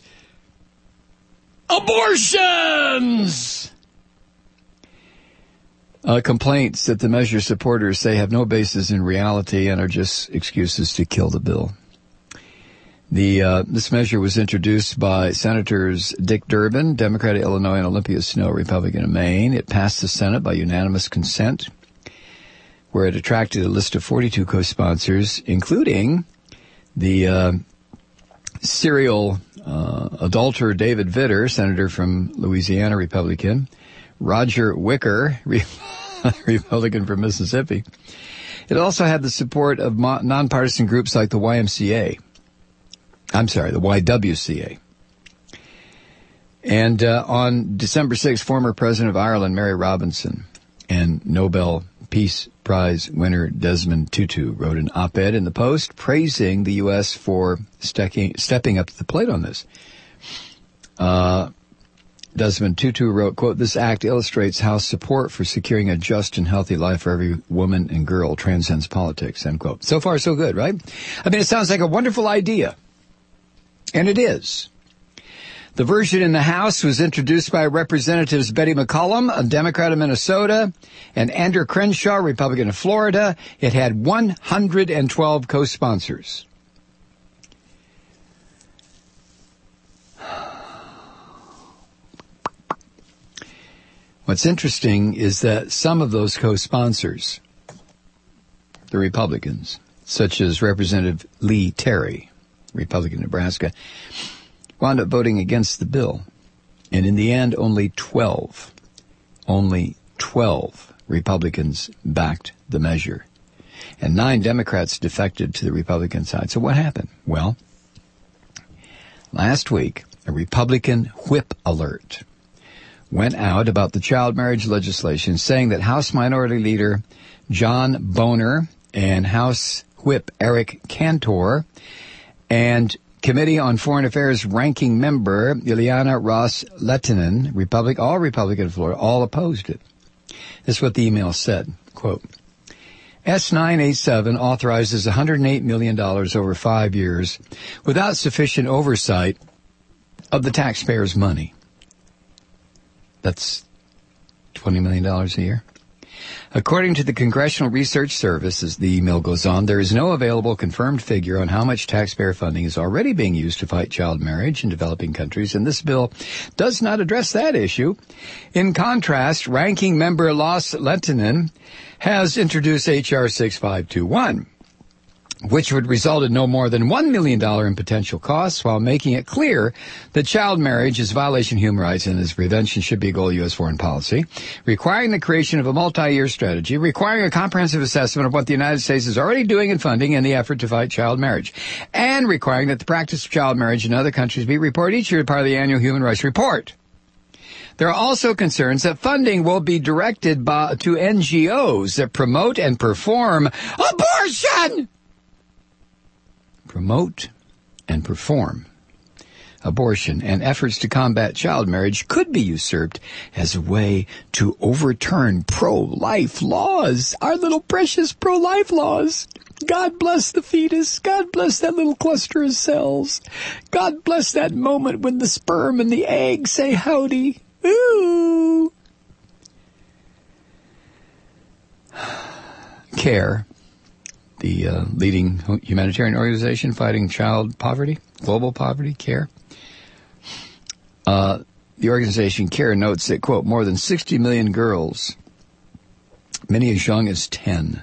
abortions. Uh, complaints that the measure supporters say have no basis in reality and are just excuses to kill the bill. The uh, this measure was introduced by Senators Dick Durbin, Democrat of Illinois, and Olympia Snowe, Republican of Maine. It passed the Senate by unanimous consent, where it attracted a list of forty-two co-sponsors, including the uh, serial uh, adulterer David Vitter, senator from Louisiana, Republican, Roger Wicker, Republican from Mississippi. It also had the support of mo- nonpartisan groups like the Y M C A. I'm sorry, the Y W C A. And uh, on December sixth, former President of Ireland, Mary Robinson, and Nobel Peace Prize winner Desmond Tutu wrote an op-ed in the Post praising the U S for stecking, stepping up to the plate on this. Uh, Desmond Tutu wrote, quote, "This act illustrates how support for securing a just and healthy life for every woman and girl transcends politics," end quote. So far, so good, right? I mean, it sounds like a wonderful idea. And it is. The version in the House was introduced by Representatives Betty McCollum, a Democrat of Minnesota, and Andrew Crenshaw, Republican of Florida. It had one hundred twelve co-sponsors. What's interesting is that some of those co-sponsors, the Republicans, such as Representative Lee Terry, Republican of Nebraska, wound up voting against the bill. And in the end, only twelve, only twelve Republicans backed the measure. And nine Democrats defected to the Republican side. So what happened? Well, last week, a Republican whip alert went out about the child marriage legislation, saying that House Minority Leader John Boehner and House Whip Eric Cantor and Committee on Foreign Affairs ranking member Ileana Ros-Lehtinen, Republic, all Republican of Florida, all opposed it. This is what the email said, quote, S nine eighty-seven authorizes one hundred eight million dollars over five years without sufficient oversight of the taxpayers' money. That's twenty million dollars a year. According to the Congressional Research Service, as the email goes on, there is no available confirmed figure on how much taxpayer funding is already being used to fight child marriage in developing countries, and this bill does not address that issue. In contrast, Ranking Member Ros-Lehtinen has introduced H R sixty-five twenty-one, which would result in no more than one million dollars in potential costs, while making it clear that child marriage is a violation of human rights and its prevention should be a goal of U S foreign policy, requiring the creation of a multi-year strategy, requiring a comprehensive assessment of what the United States is already doing and funding in the effort to fight child marriage, and requiring that the practice of child marriage in other countries be reported each year as part of the annual Human Rights Report. There are also concerns that funding will be directed by, to N G Os that promote and perform abortion. Promote and perform abortion, and efforts to combat child marriage could be usurped as a way to overturn pro-life laws. Our little precious pro-life laws. God bless the fetus. God bless that little cluster of cells. God bless that moment when the sperm and the egg say howdy. Ooh. CARE, the uh, leading humanitarian organization fighting child poverty, global poverty, CARE. Uh, the organization CARE notes that, quote, more than sixty million girls, many as young as ten,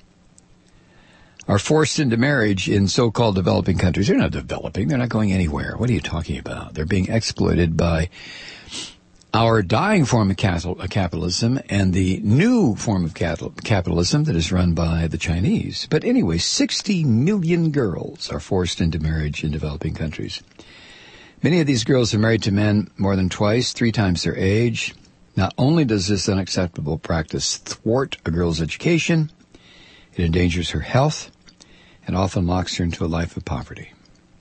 are forced into marriage in so-called developing countries. They're not developing. They're not going anywhere. What are you talking about? They're being exploited by our dying form of capitalism and the new form of capitalism that is run by the Chinese. But anyway, sixty million girls are forced into marriage in developing countries. Many of these girls are married to men more than twice, three times their age. Not only does this unacceptable practice thwart a girl's education, it endangers her health and often locks her into a life of poverty.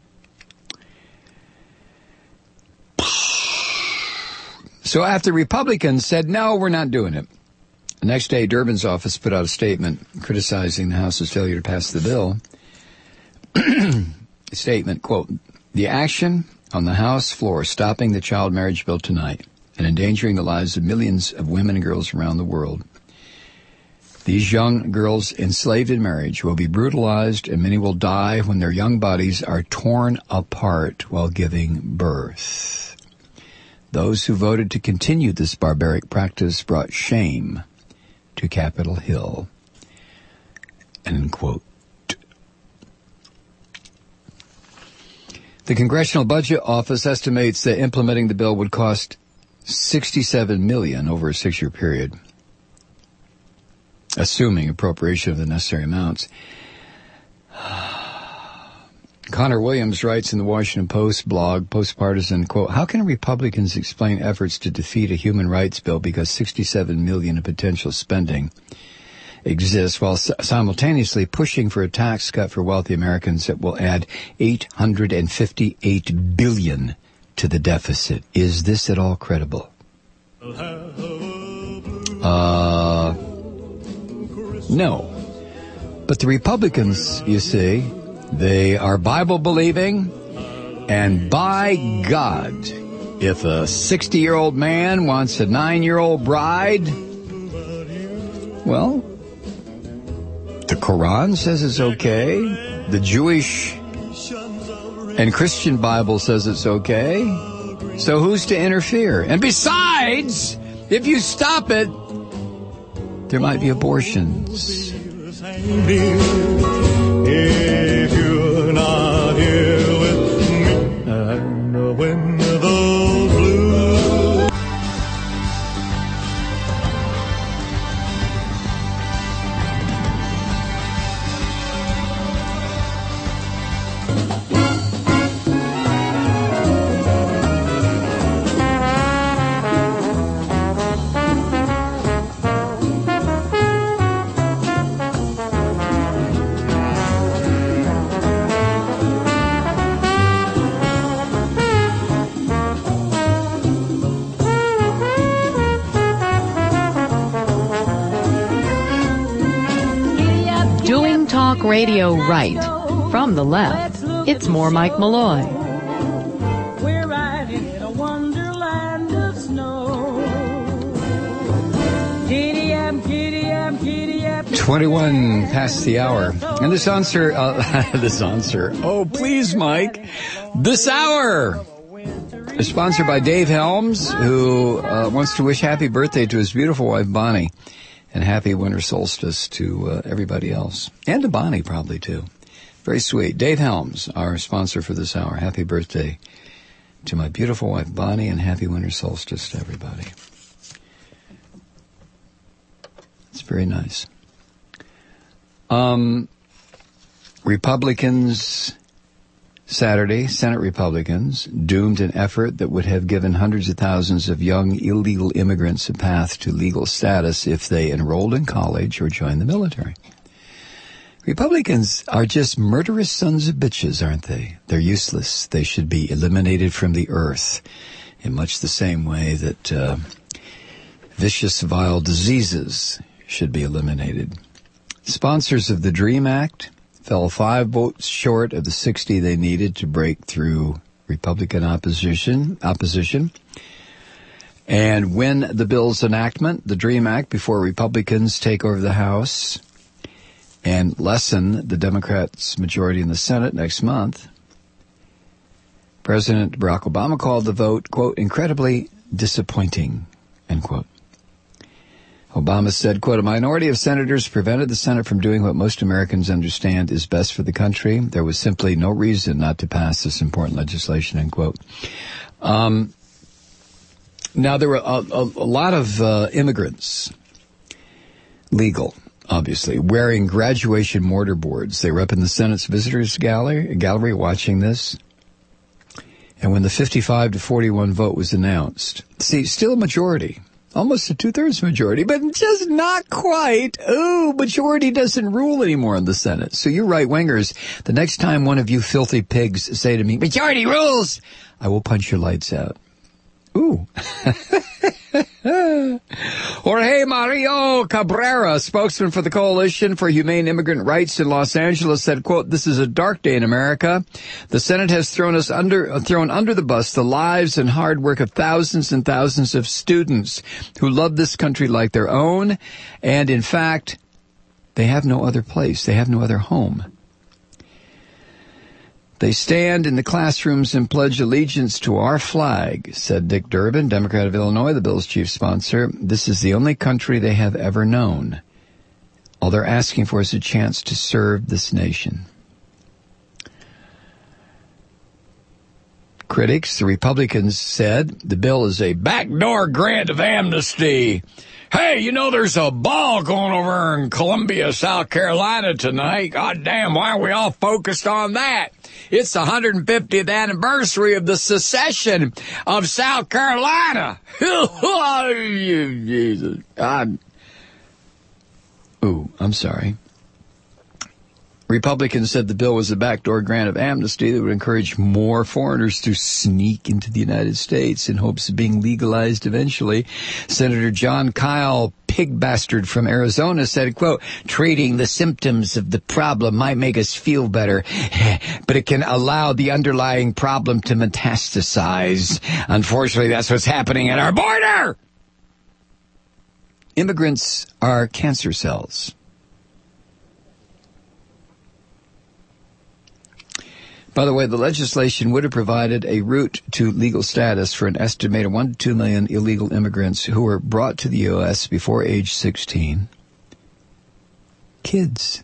So after Republicans said, no, we're not doing it, the next day Durbin's office put out a statement criticizing the House's failure to pass the bill. The statement, quote, the action on the House floor stopping the child marriage bill tonight and endangering the lives of millions of women and girls around the world. These young girls enslaved in marriage will be brutalized, and many will die when their young bodies are torn apart while giving birth. Those who voted to continue this barbaric practice brought shame to Capitol Hill. End quote. The Congressional Budget Office estimates that implementing the bill would cost sixty-seven million dollars over a six-year period, assuming appropriation of the necessary amounts. Connor Williams writes in the Washington Post blog, Postpartisan, quote, how can Republicans explain efforts to defeat a human rights bill because sixty-seven million dollars in potential spending exists while simultaneously pushing for a tax cut for wealthy Americans that will add eight hundred fifty-eight billion dollars to the deficit? Is this at all credible? Uh, no. But the Republicans, you see, they are Bible-believing, and by God, if a sixty-year-old man wants a nine-year-old bride, well, the Quran says it's okay. The Jewish and Christian Bible says it's okay. So who's to interfere? And besides, if you stop it, there might be abortions. If you're not here with me, and when the blue Radio right. From the left, it's more Mike Malloy. We're riding in a wonderland of snow. Giddy-up, giddy-up, giddy-up. twenty-one past the hour. And this answer, uh, this answer, oh please Mike, this hour is sponsored by Dave Helms, who uh, wants to wish happy birthday to his beautiful wife Bonnie. And happy winter solstice to uh, everybody else. And to Bonnie, probably, too. Very sweet. Dave Helms, our sponsor for this hour. Happy birthday to my beautiful wife, Bonnie, and happy winter solstice to everybody. It's very nice. Um, Republicans Saturday, Senate Republicans doomed an effort that would have given hundreds of thousands of young illegal immigrants a path to legal status if they enrolled in college or joined the military. Republicans are just murderous sons of bitches, aren't they? They're useless. They should be eliminated from the earth in much the same way that uh, vicious, vile diseases should be eliminated. Sponsors of the DREAM Act fell five votes short of the sixty they needed to break through Republican opposition, opposition and win the bill's enactment, the DREAM Act, before Republicans take over the House and lessen the Democrats' majority in the Senate next month. President Barack Obama called the vote, quote, incredibly disappointing, end quote. Obama said, quote, a minority of senators prevented the Senate from doing what most Americans understand is best for the country. There was simply no reason not to pass this important legislation, end quote. Um, now, there were a, a, a lot of uh, immigrants, legal, obviously, wearing graduation mortarboards. They were up in the Senate's visitors gallery, gallery watching this. And when the fifty-five to forty-one vote was announced, see, still a majority, almost a two-thirds majority, but just not quite. Ooh, majority doesn't rule anymore in the Senate. So you right-wingers, the next time one of you filthy pigs say to me, majority rules, I will punch your lights out. Ooh. Jorge Mario Cabrera, spokesman for the Coalition for Humane Immigrant Rights in Los Angeles, said, quote, this is a dark day in America. The Senate has thrown us under, uh, thrown under the bus the lives and hard work of thousands and thousands of students who love this country like their own. And in fact, they have no other place. They have no other home. They stand in the classrooms and pledge allegiance to our flag, said Dick Durbin, Democrat of Illinois, the bill's chief sponsor. This is the only country they have ever known. All they're asking for is a chance to serve this nation. Critics, the Republicans, said the bill is a backdoor grant of amnesty. Hey, you know, there's a ball going over in Columbia, South Carolina tonight. God damn, why are we all focused on that? It's the one hundred fiftieth anniversary of the secession of South Carolina. Jesus. I'm, ooh, I'm sorry. Republicans said the bill was a backdoor grant of amnesty that would encourage more foreigners to sneak into the United States in hopes of being legalized eventually. Senator John Kyle, pig bastard from Arizona, said, quote, treating the symptoms of the problem might make us feel better, but it can allow the underlying problem to metastasize. Unfortunately, that's what's happening at our border. Immigrants are cancer cells. By the way, the legislation would have provided a route to legal status for an estimated one to two million illegal immigrants who were brought to the U S before age sixteen. Kids.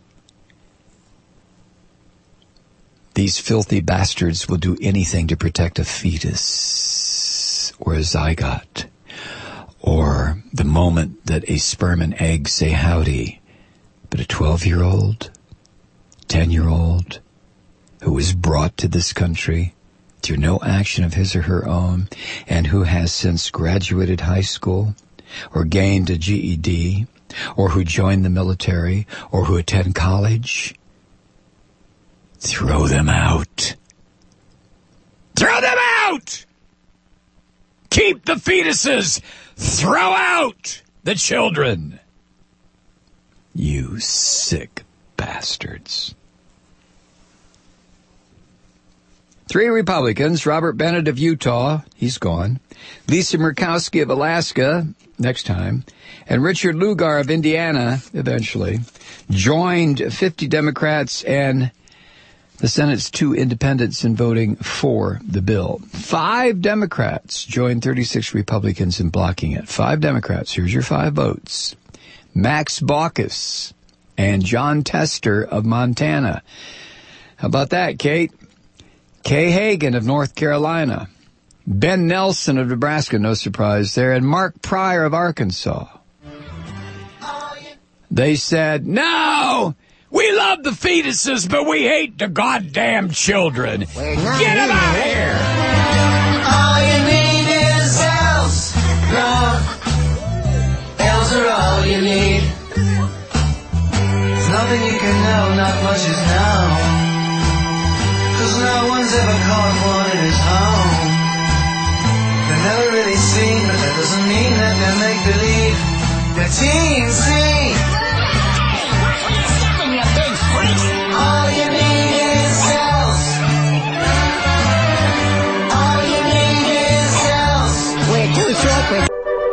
These filthy bastards will do anything to protect a fetus or a zygote or the moment that a sperm and egg say howdy. But a twelve-year-old, ten-year-old, who was brought to this country through no action of his or her own, and who has since graduated high school, or gained a G E D, or who joined the military, or who attend college, throw them out. Throw them out! Keep the fetuses! Throw out the children! You sick bastards. Three Republicans, Robert Bennett of Utah, he's gone, Lisa Murkowski of Alaska, next time, and Richard Lugar of Indiana, eventually, joined fifty Democrats and the Senate's two independents in voting for the bill. Five Democrats joined thirty-six Republicans in blocking it. Five Democrats. Here's your five votes. Max Baucus and John Tester of Montana. How about that, Kate? Kay Hagan of North Carolina, Ben Nelson of Nebraska, no surprise there, and Mark Pryor of Arkansas. They said, no, We love the fetuses, but we hate the goddamn children. Get them out of here! All you need is L's. No, L's are all you need. There's nothing you can know, not much is known. Cause no one's ever caught one in his home. They're never really seen, but that doesn't mean that they're make-believe. They're teensy. All you need is cells. All you need is cells. We're too short with.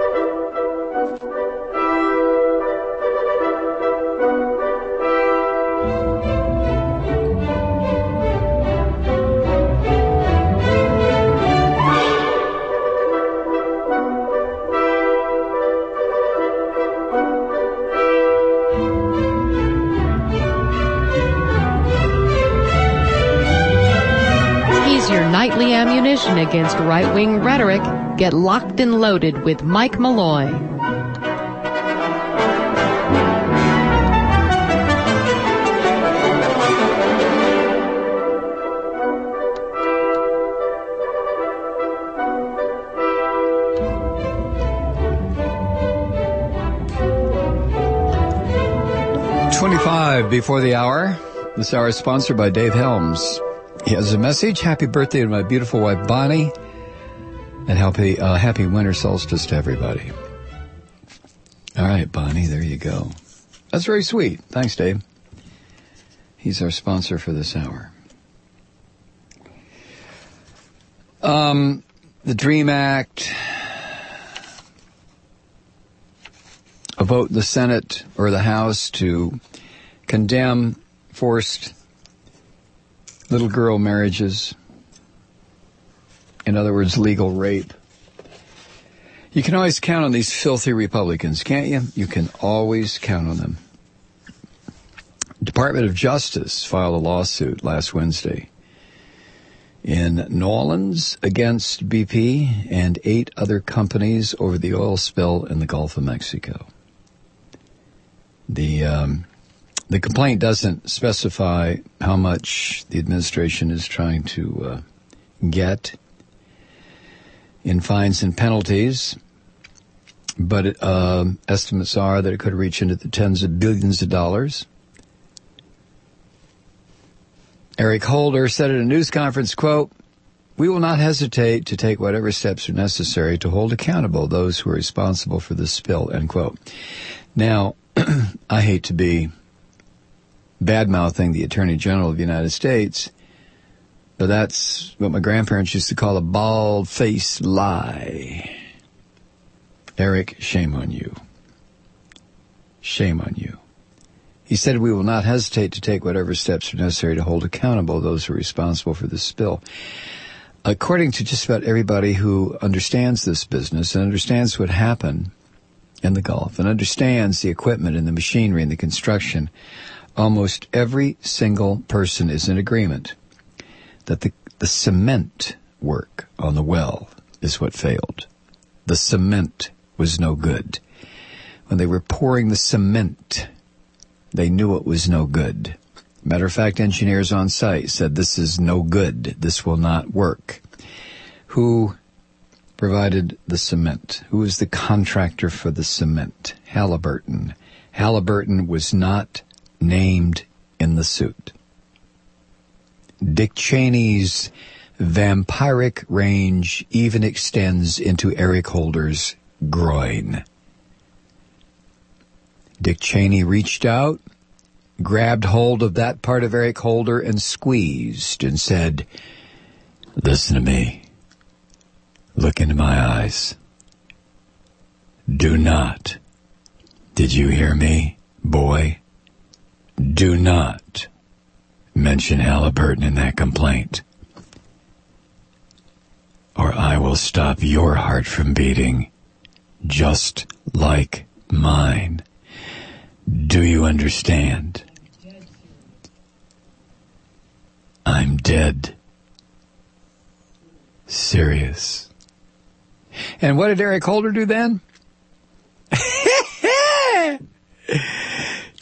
Nightly ammunition against right-wing rhetoric. Get locked and loaded with Mike Malloy. twenty-five before the hour. This hour is sponsored by Dave Helms. He has a message. Happy birthday to my beautiful wife, Bonnie. And happy, uh, happy winter solstice to everybody. All right, Bonnie, there you go. That's very sweet. Thanks, Dave. He's our sponsor for this hour. Um, the DREAM Act. A vote in the Senate or the House to condemn forced little girl marriages. In other words, legal rape. You can always count on these filthy Republicans, can't you? You can always count on them. Department of Justice filed a lawsuit last Wednesday in New Orleans against B P and eight other companies over the oil spill in the Gulf of Mexico. The um, the complaint doesn't specify how much the administration is trying to uh, get in fines and penalties, but it, uh, estimates are that it could reach into the tens of billions of dollars. Eric Holder said at a news conference, quote, "We will not hesitate to take whatever steps are necessary to hold accountable those who are responsible for this spill," end quote. Now, I hate to be bad-mouthing the Attorney General of the United States, but that's what my grandparents used to call a bald-faced lie. Eric, shame on you. Shame on you. He said, "We will not hesitate to take whatever steps are necessary to hold accountable those who are responsible for this spill." According to just about everybody who understands this business and understands what happened in the Gulf and understands the equipment and the machinery and the construction, almost every single person is in agreement that the, the cement work on the well is what failed. The cement was no good. When they were pouring the cement, they knew it was no good. Matter of fact, engineers on site said, "This is no good. This will not work." Who provided the cement? Who was the contractor for the cement? Halliburton. Halliburton was not named in the suit. Dick Cheney's vampiric range even extends into Eric Holder's groin. Dick Cheney reached out, grabbed hold of that part of Eric Holder and squeezed and said, "Listen to me. Look into my eyes. Do not, did you hear me, boy? Do not mention Halliburton in that complaint, or I will stop your heart from beating just like mine. Do you understand? I'm dead. Serious." And what did Eric Holder do then?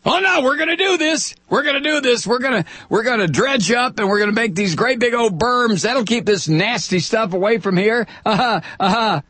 Oh no, we're gonna do this. We're gonna do this. We're gonna, we're gonna dredge up and we're gonna make these great big old berms. That'll keep this nasty stuff away from here. Uh-huh, uh-huh.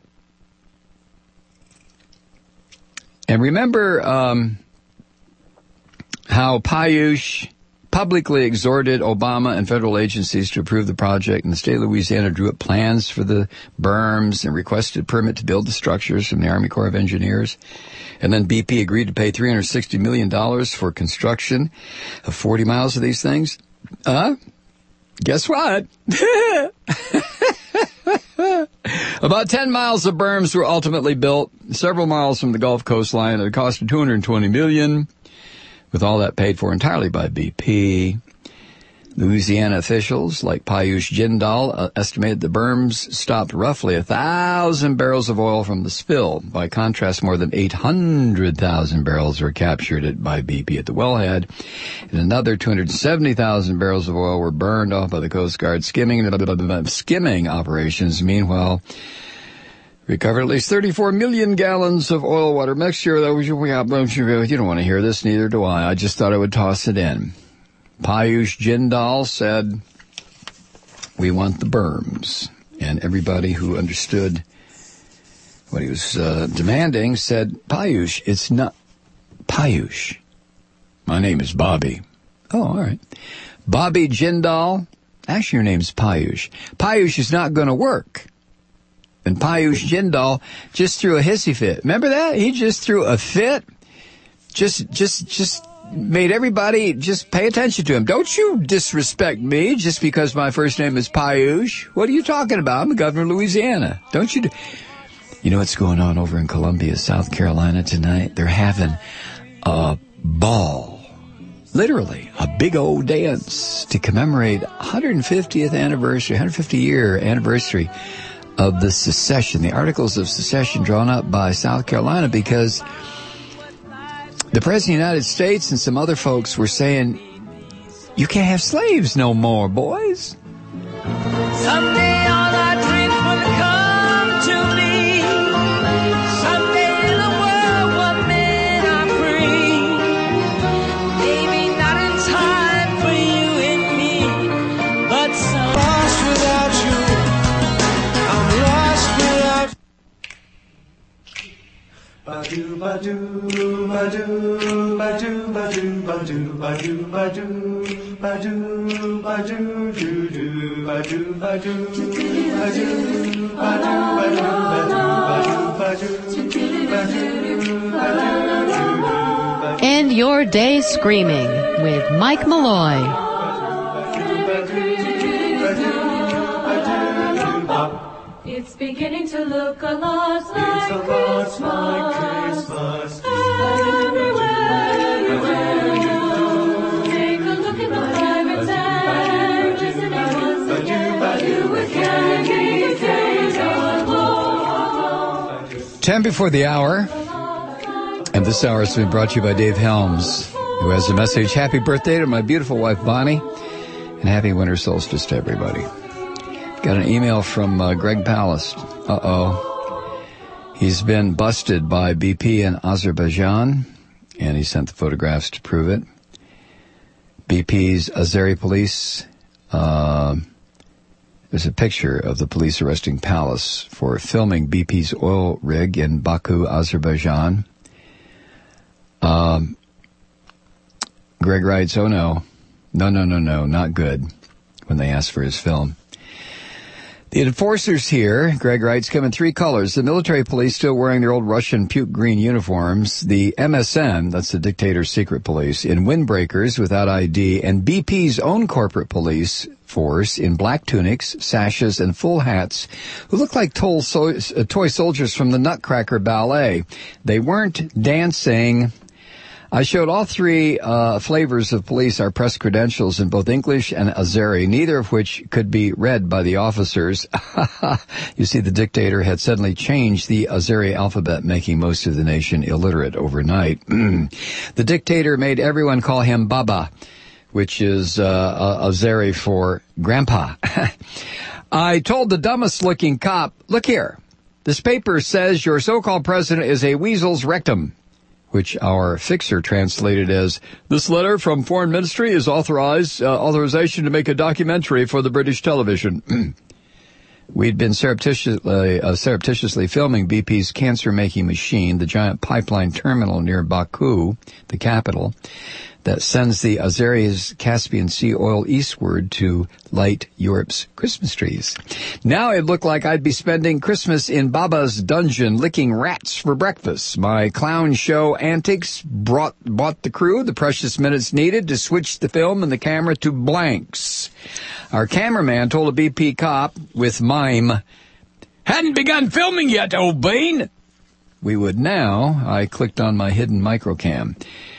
And remember, um, how Payush publicly exhorted Obama and federal agencies to approve the project, and the state of Louisiana drew up plans for the berms and requested permit to build the structures from the Army Corps of Engineers. And then B P agreed to pay three hundred sixty million dollars for construction of forty miles of these things. Uh, guess what? About ten miles of berms were ultimately built, several miles from the Gulf coastline at a cost of two hundred twenty million dollars, with all that paid for entirely by B P. Louisiana officials like Payush Jindal uh, estimated the berms stopped roughly a thousand barrels of oil from the spill. By contrast, more than eight hundred thousand barrels were captured at, by B P at the wellhead, and another two hundred seventy thousand barrels of oil were burned off by the Coast Guard skimming skimming operations. Meanwhile, recovered at least thirty-four million gallons of oil water mixture. You don't want to hear this, neither do I. I just thought I would toss it in. Payush Jindal said, we want the berms. And everybody who understood what he was uh, demanding said, Payush, it's not Payush. My name is Bobby. Oh, all right. Bobby Jindal. Actually, your name's Payush. Payush is not going to work. And Payush Jindal just threw a hissy fit. Remember that? He just threw a fit. Just, just, just made everybody just pay attention to him. Don't you disrespect me just because my first name is Payush. What are you talking about? I'm the governor of Louisiana. Don't you do... You know what's going on over in Columbia, South Carolina tonight? They're having a ball. Literally, a big old dance to commemorate one hundred fiftieth anniversary, one hundred fifty year anniversary of the secession, the Articles of Secession drawn up by South Carolina, because the President of the United States and some other folks were saying, you can't have slaves no more, boys. Someday all our dreams will come to me. Someday the world will men are free. Maybe not in time for you and me, but some lost without you. I'm lost without. Ba-doo, ba-doo, ba-doo, ba-doo, ba-doo, ba-doo, ba-doo, ba-doo, ba-doo, ba-doo, doo-doo, ba-doo, ba-doo, ba-doo, ba-doo, ba-doo, ba-doo, ba-doo, ba-doo, ba-doo. End your day screaming with Mike Malloy. It's beginning to look a lot like It's a lot like Christmas. everywhere, everywhere you go. Take a look at the private tent. Visiting once again, you would carry days aglow. Ten before the hour, and this hour has been brought to you by Dave Helms, who has a message. Happy birthday to my beautiful wife, Bonnie, and happy winter solstice to everybody. Got an email from uh, Greg Palast. Uh-oh. He's been busted by B P in Azerbaijan, and he sent the photographs to prove it. B P's Azeri police, uh, there's a picture of the police arresting Palast for filming B P's oil rig in Baku, Azerbaijan. Um, Greg writes, oh no, no, no, no, no, not good, when they asked for his film. The enforcers here, Greg writes, come in three colors. The military police still wearing their old Russian puke green uniforms. The M S N, that's the dictator's secret police, in windbreakers without I D. And B P's own corporate police force in black tunics, sashes, and full hats who look like toy, so- toy soldiers from the Nutcracker Ballet. They weren't dancing. I showed all three uh, flavors of police our press credentials in both English and Azeri, neither of which could be read by the officers. You see, the dictator had suddenly changed the Azeri alphabet, making most of the nation illiterate overnight. The dictator made everyone call him Baba, which is uh, Azeri for grandpa. I told the dumbest-looking cop, look here, this paper says your so-called president is a weasel's rectum. which our fixer translated as, "This letter from Foreign Ministry is authorized, uh, authorization to make a documentary for the British television." We'd been surreptitiously, uh, surreptitiously filming B P's cancer-making machine, the giant pipeline terminal near Baku, the capital, that sends the Azeri's Caspian Sea oil eastward to light Europe's Christmas trees. Now it looked like I'd be spending Christmas in Baba's dungeon licking rats for breakfast. My clown show antics brought, bought the crew the precious minutes needed to switch the film and the camera to blanks. Our cameraman told a B P cop with mime, "Hadn't begun filming yet, old bean." We would now. I clicked on my hidden microcam.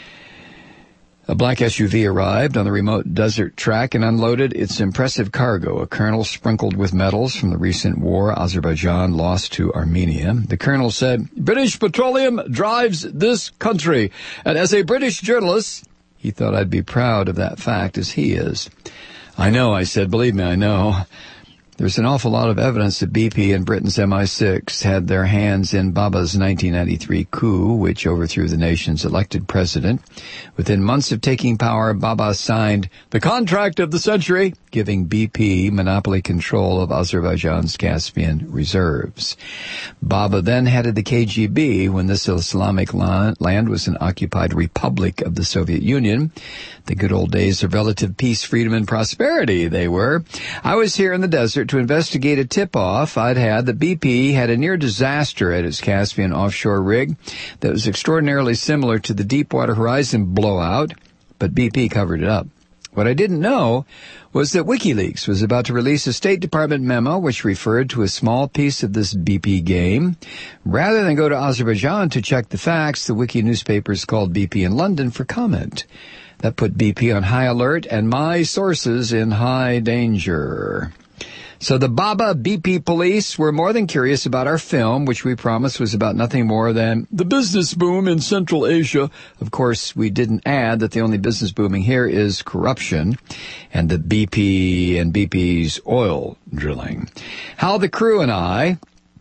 A black S U V arrived on the remote desert track and unloaded its impressive cargo, a kernel sprinkled with metals from the recent war Azerbaijan lost to Armenia. The colonel said, "British petroleum drives this country." And as a British journalist, he thought I'd be proud of that fact, as he is. "I know," I said. "Believe me, I know." There's an awful lot of evidence that B P and Britain's M I six had their hands in Baba's nineteen ninety-three coup, which overthrew the nation's elected president. Within months of taking power, Baba signed the contract of the century, giving B P monopoly control of Azerbaijan's Caspian reserves. Baba then headed the K G B when this Islamic land was an occupied republic of the Soviet Union. The good old days of relative peace, freedom, and prosperity, they were. I was here in the desert to investigate a tip-off I'd had that B P had a near disaster at its Caspian offshore rig that was extraordinarily similar to the Deepwater Horizon blowout, but B P covered it up. What I didn't know was that WikiLeaks was about to release a State Department memo which referred to a small piece of this B P game. Rather than go to Azerbaijan to check the facts, the Wiki newspapers called B P in London for comment. That put B P on high alert and my sources in high danger. So the Baba B P police were more than curious about our film, which we promised was about nothing more than the business boom in Central Asia. Of course, we didn't add that the only business booming here is corruption and that B P and B P's oil drilling. How the crew and I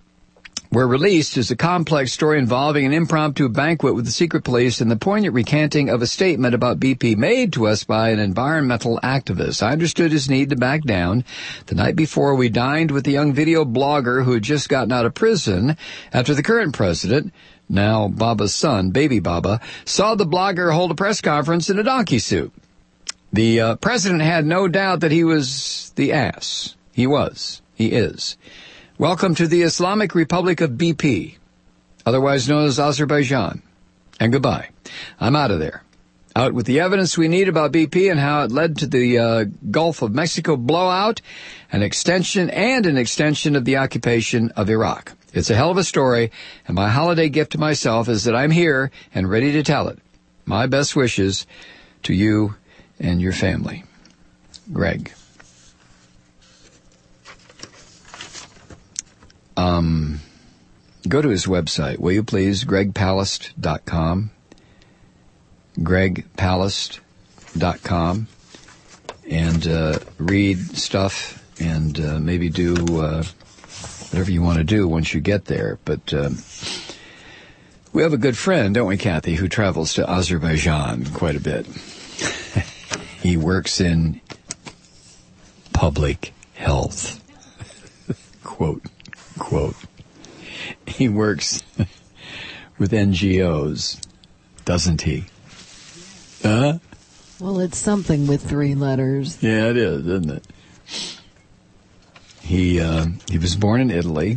were released is a complex story involving an impromptu banquet with the secret police and the poignant recanting of a statement about B P made to us by an environmental activist. I understood his need to back down. The night before, we dined with the young video blogger who had just gotten out of prison after the current president, now Baba's son, Baby Baba, saw the blogger hold a press conference in a donkey suit. The uh, president had no doubt that he was the ass. He was. He is. Welcome to the Islamic Republic of B P, otherwise known as Azerbaijan. And goodbye. I'm out of there. Out with the evidence we need about B P and how it led to the uh, Gulf of Mexico blowout, an extension and an extension of the occupation of Iraq. It's a hell of a story, and my holiday gift to myself is that I'm here and ready to tell it. My best wishes to you and your family. Greg. Um, go to his website, will you please? greg palast dot com. greg palast dot com. And uh, read stuff and uh, maybe do uh, whatever you want to do once you get there. But um, we have a good friend, don't we, Kathy, who travels to Azerbaijan quite a bit. He works in public health. Quote. Quote, he works with N G Os, doesn't he? Huh? Well, it's something with three letters. Yeah, it is, isn't it? He, uh, he was born in Italy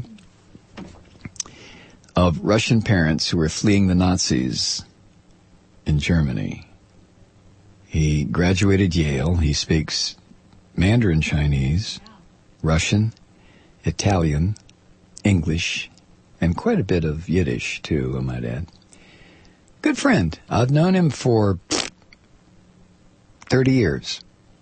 of Russian parents who were fleeing the Nazis in Germany. He graduated Yale. He speaks Mandarin Chinese, Russian, Italian, English, and quite a bit of Yiddish, too, I might add. Good friend. I've known him for thirty years.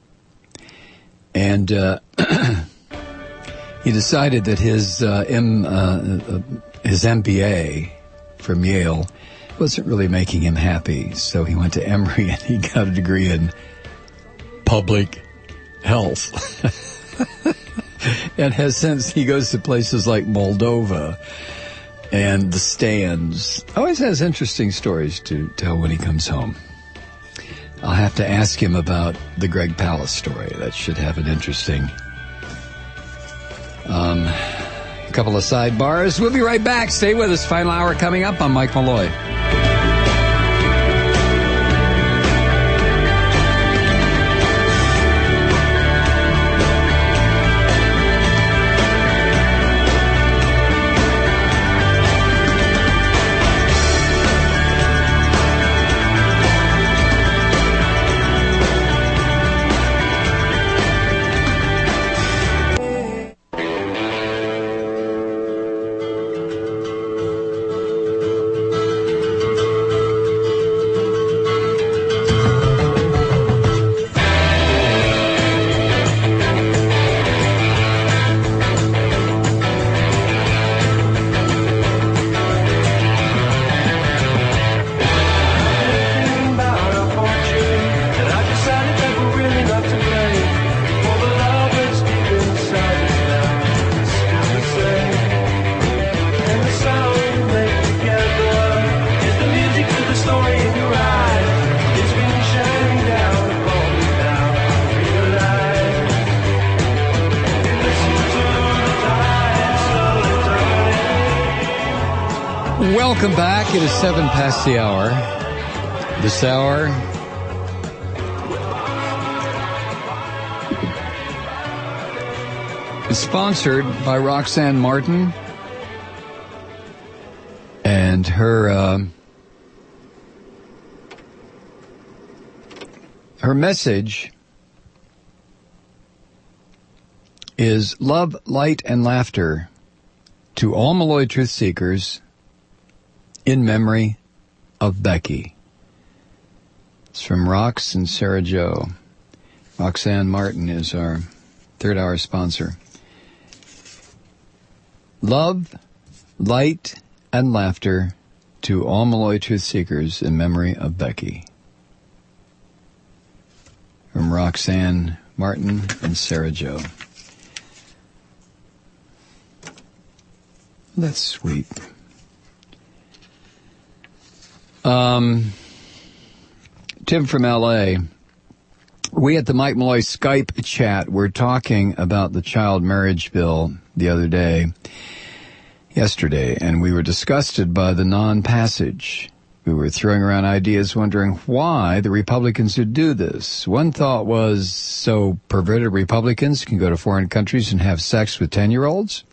And uh, he decided that his uh, M, uh, his M B A from Yale wasn't really making him happy, so he went to Emory and he got a degree in public health. And has since he goes to places like Moldova and the stands. Always has interesting stories to tell when he comes home. I'll have to ask him about the Greg Palast story. That should have an interesting um, couple of sidebars. We'll be right back. Stay with us. Final hour coming up. I'm Mike Malloy. Welcome back. It is seven past the hour. This hour is sponsored by Roxanne Martin and her uh, her message is love, light, and laughter to all Malloy truth seekers in memory of Becky. It's from Rox and Sarah Jo. Roxanne Martin is our third hour sponsor. Love, light, and laughter to all Malloy truth seekers in memory of Becky. From Roxanne Martin and Sarah Jo. That's sweet. Um, Tim from L A. We at the Mike Malloy Skype chat were talking about the child marriage bill the other day, yesterday, and we were disgusted by the non-passage. We were throwing around ideas wondering why the Republicans would do this. One thought was so perverted Republicans can go to foreign countries and have sex with ten-year-olds.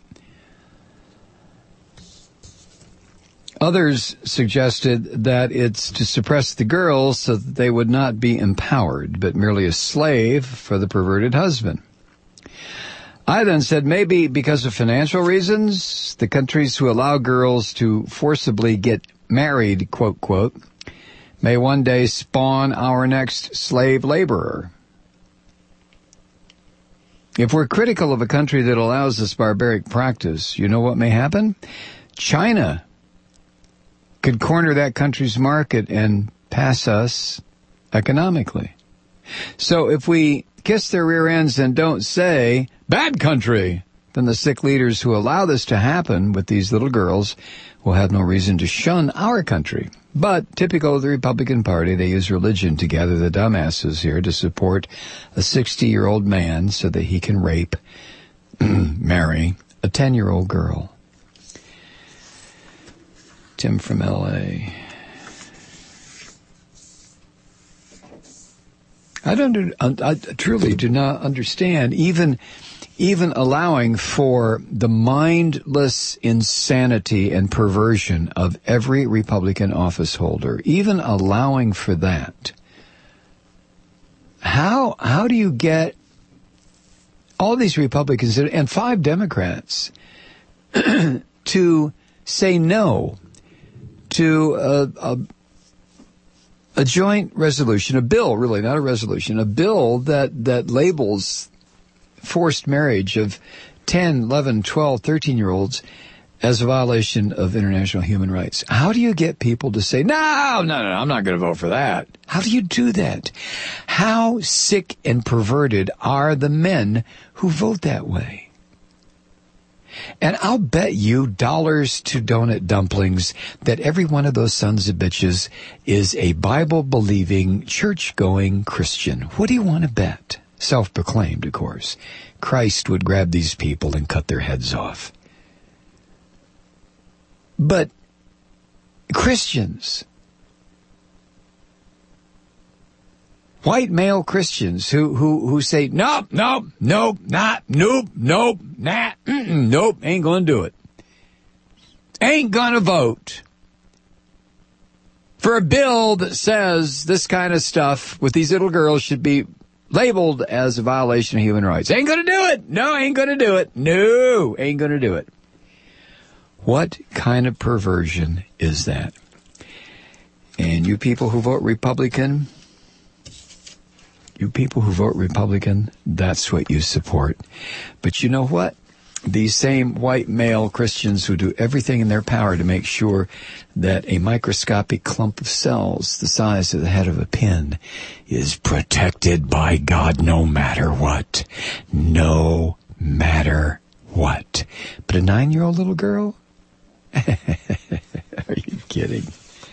Others suggested that it's to suppress the girls so that they would not be empowered, but merely a slave for the perverted husband. I then said maybe because of financial reasons, the countries who allow girls to forcibly get married, quote, quote, may one day spawn our next slave laborer. If we're critical of a country that allows this barbaric practice, you know what may happen? China could corner that country's market and pass us economically. So if we kiss their rear ends and don't say, bad country, then the sick leaders who allow this to happen with these little girls will have no reason to shun our country. But typical of the Republican Party, they use religion to gather the dumbasses here to support a sixty-year-old man so that he can rape, marry a ten-year-old girl. Tim from L A. I don't. I truly do not understand even, even allowing for the mindless insanity and perversion of every Republican office holder. Even allowing for that. How how do you get all these Republicans and five Democrats to say no to a, a, a joint resolution, a bill, really, not a resolution, a bill that, that labels forced marriage of ten, eleven, twelve, thirteen-year-olds as a violation of international human rights? How do you get people to say, no, no, no, I'm not going to vote for that? How do you do that? How sick and perverted are the men who vote that way? And I'll bet you dollars to donut dumplings that every one of those sons of bitches is a Bible-believing, church-going Christian. What do you want to bet? Self-proclaimed, of course. Christ would grab these people and cut their heads off. But Christians, white male Christians who, who, who say, nope, nope, nope, not, nope, nope, nah, mm-mm, nope, ain't gonna do it. Ain't gonna vote for a bill that says this kind of stuff with these little girls should be labeled as a violation of human rights. Ain't gonna do it. No, ain't gonna do it. No, ain't gonna do it. What kind of perversion is that? And you people who vote Republican, you people who vote Republican, that's what you support. But you know what? These same white male Christians who do everything in their power to make sure that a microscopic clump of cells the size of the head of a pin is protected by God no matter what. No matter what. But a nine-year-old little girl? Are you kidding?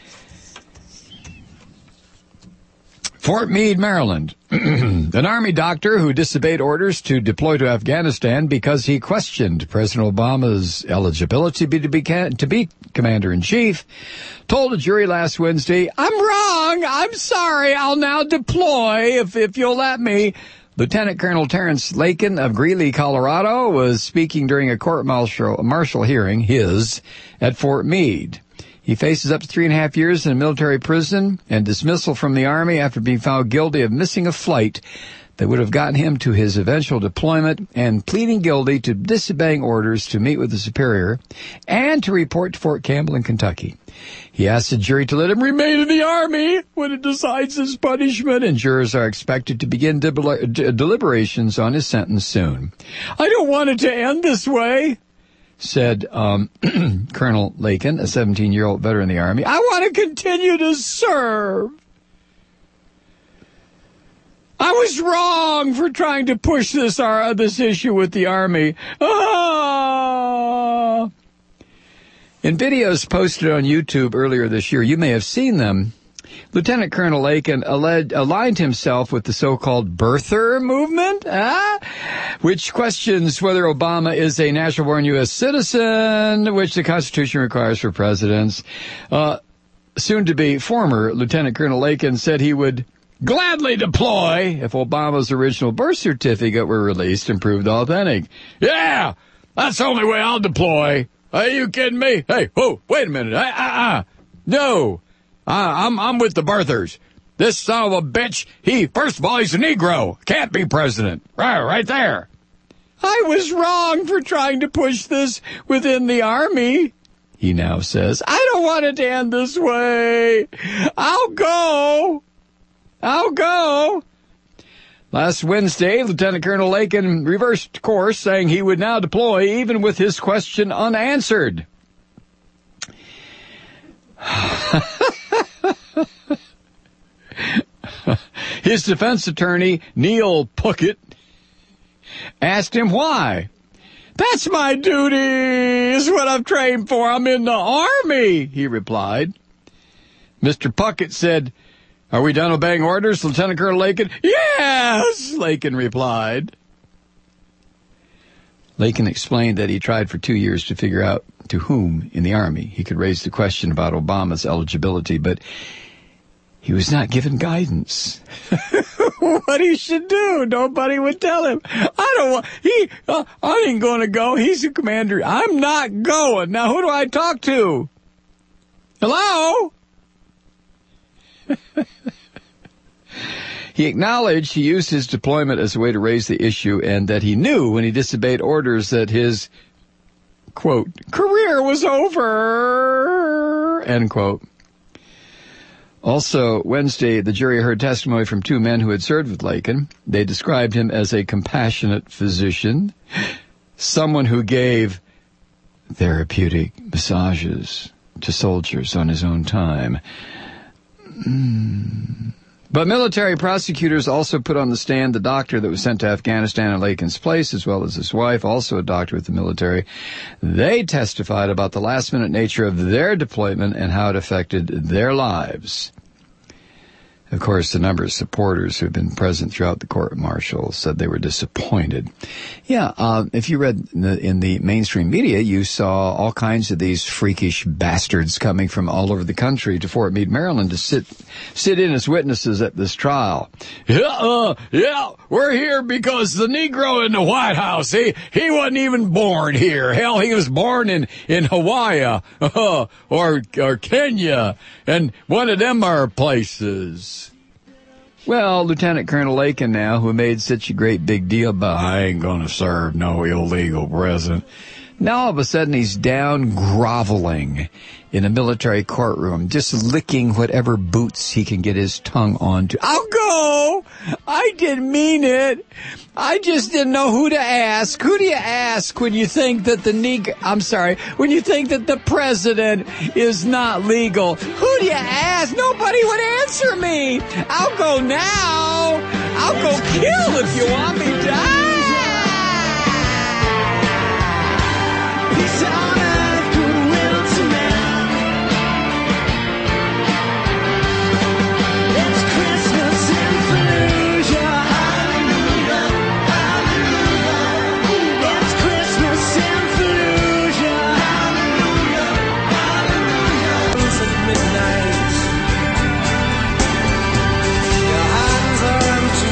Fort Meade, Maryland. An Army doctor who disobeyed orders to deploy to Afghanistan because he questioned President Obama's eligibility to be, to be commander-in-chief told a jury last Wednesday, I'm wrong, I'm sorry, I'll now deploy if, if you'll let me. Lieutenant Colonel Terrence Lakin of Greeley, Colorado, was speaking during a court-martial martial hearing, his, at Fort Meade. He faces up to three and a half years in a military prison and dismissal from the Army after being found guilty of missing a flight that would have gotten him to his eventual deployment and pleading guilty to disobeying orders to meet with a superior and to report to Fort Campbell in Kentucky. He asked the jury to let him remain in the Army when it decides his punishment, and jurors are expected to begin debel- d- deliberations on his sentence soon. I don't want it to end this way, said um, Colonel Lakin, a seventeen-year-old veteran of the Army. I want to continue to serve. I was wrong for trying to push this uh, this issue with the Army. Ah! In videos posted on YouTube earlier this year, you may have seen them. Lieutenant Colonel Lakin alleged, aligned himself with the so-called birther movement, ah, which questions whether Obama is a natural-born U S citizen, which the Constitution requires for presidents. Uh, soon-to-be former Lieutenant Colonel Lakin said he would gladly deploy if Obama's original birth certificate were released and proved authentic. Yeah, that's the only way I'll deploy. Are you kidding me? Hey, whoa, wait a minute. Uh, uh, uh. No. Uh, I'm I'm with the birthers. This son of a bitch, he, first of all, he's a Negro. Can't be president. Right, right there. I was wrong for trying to push this within the Army, he now says. I don't want it to end this way. I'll go. I'll go. Last Wednesday, Lieutenant Colonel Lakin reversed course, saying he would now deploy even with his question unanswered. His defense attorney, Neil Puckett, asked him why. That's my duty. It's what I've trained for. I'm in the Army, he replied. Mister Puckett said, are we done obeying orders, Lieutenant Colonel Lakin? Yes, Lakin replied. Lakin explained that he tried for two years to figure out to whom in the Army he could raise the question about Obama's eligibility, but he was not given guidance. What he should do, nobody would tell him. I don't want, he, uh, I ain't going to go. He's the commander. I'm not going. Now, who do I talk to? Hello? He acknowledged he used his deployment as a way to raise the issue and that he knew when he disobeyed orders that his, quote, career was over, end quote. Also, Wednesday, the jury heard testimony from two men who had served with Lakin. They described him as a compassionate physician, someone who gave therapeutic massages to soldiers on his own time. Mm. But military prosecutors also put on the stand the doctor that was sent to Afghanistan in Lakin's place, as well as his wife, also a doctor with the military. They testified about the last-minute nature of their deployment and how it affected their lives. Of course, the number of supporters who have been present throughout the court-martial said they were disappointed. Yeah, uh, if you read in the, in the mainstream media, you saw all kinds of these freakish bastards coming from all over the country to Fort Meade, Maryland to sit sit in as witnesses at this trial. Yeah, uh, yeah, we're here because the Negro in the White House, he, he wasn't even born here. Hell, he was born in, in Hawaii, uh, or, or Kenya, and one of them are places. Well, Lieutenant Colonel Lakin now, who made such a great big deal about, I ain't gonna serve no illegal president. now all of a sudden he's down groveling in a military courtroom, just licking whatever boots he can get his tongue onto. I'll go! I didn't mean it. I just didn't know who to ask. Who do you ask when you think that the neg- I'm sorry, when you think that the president is not legal? Who do you ask? Nobody would answer me. I'll go now. I'll go kill if you want me to. Ah! Peace on earth, goodwill to men. It's Christmas in Fallujah. Hallelujah, hallelujah. It's Christmas in Fallujah. Hallelujah, hallelujah. It's at midnight. Your hands are empty.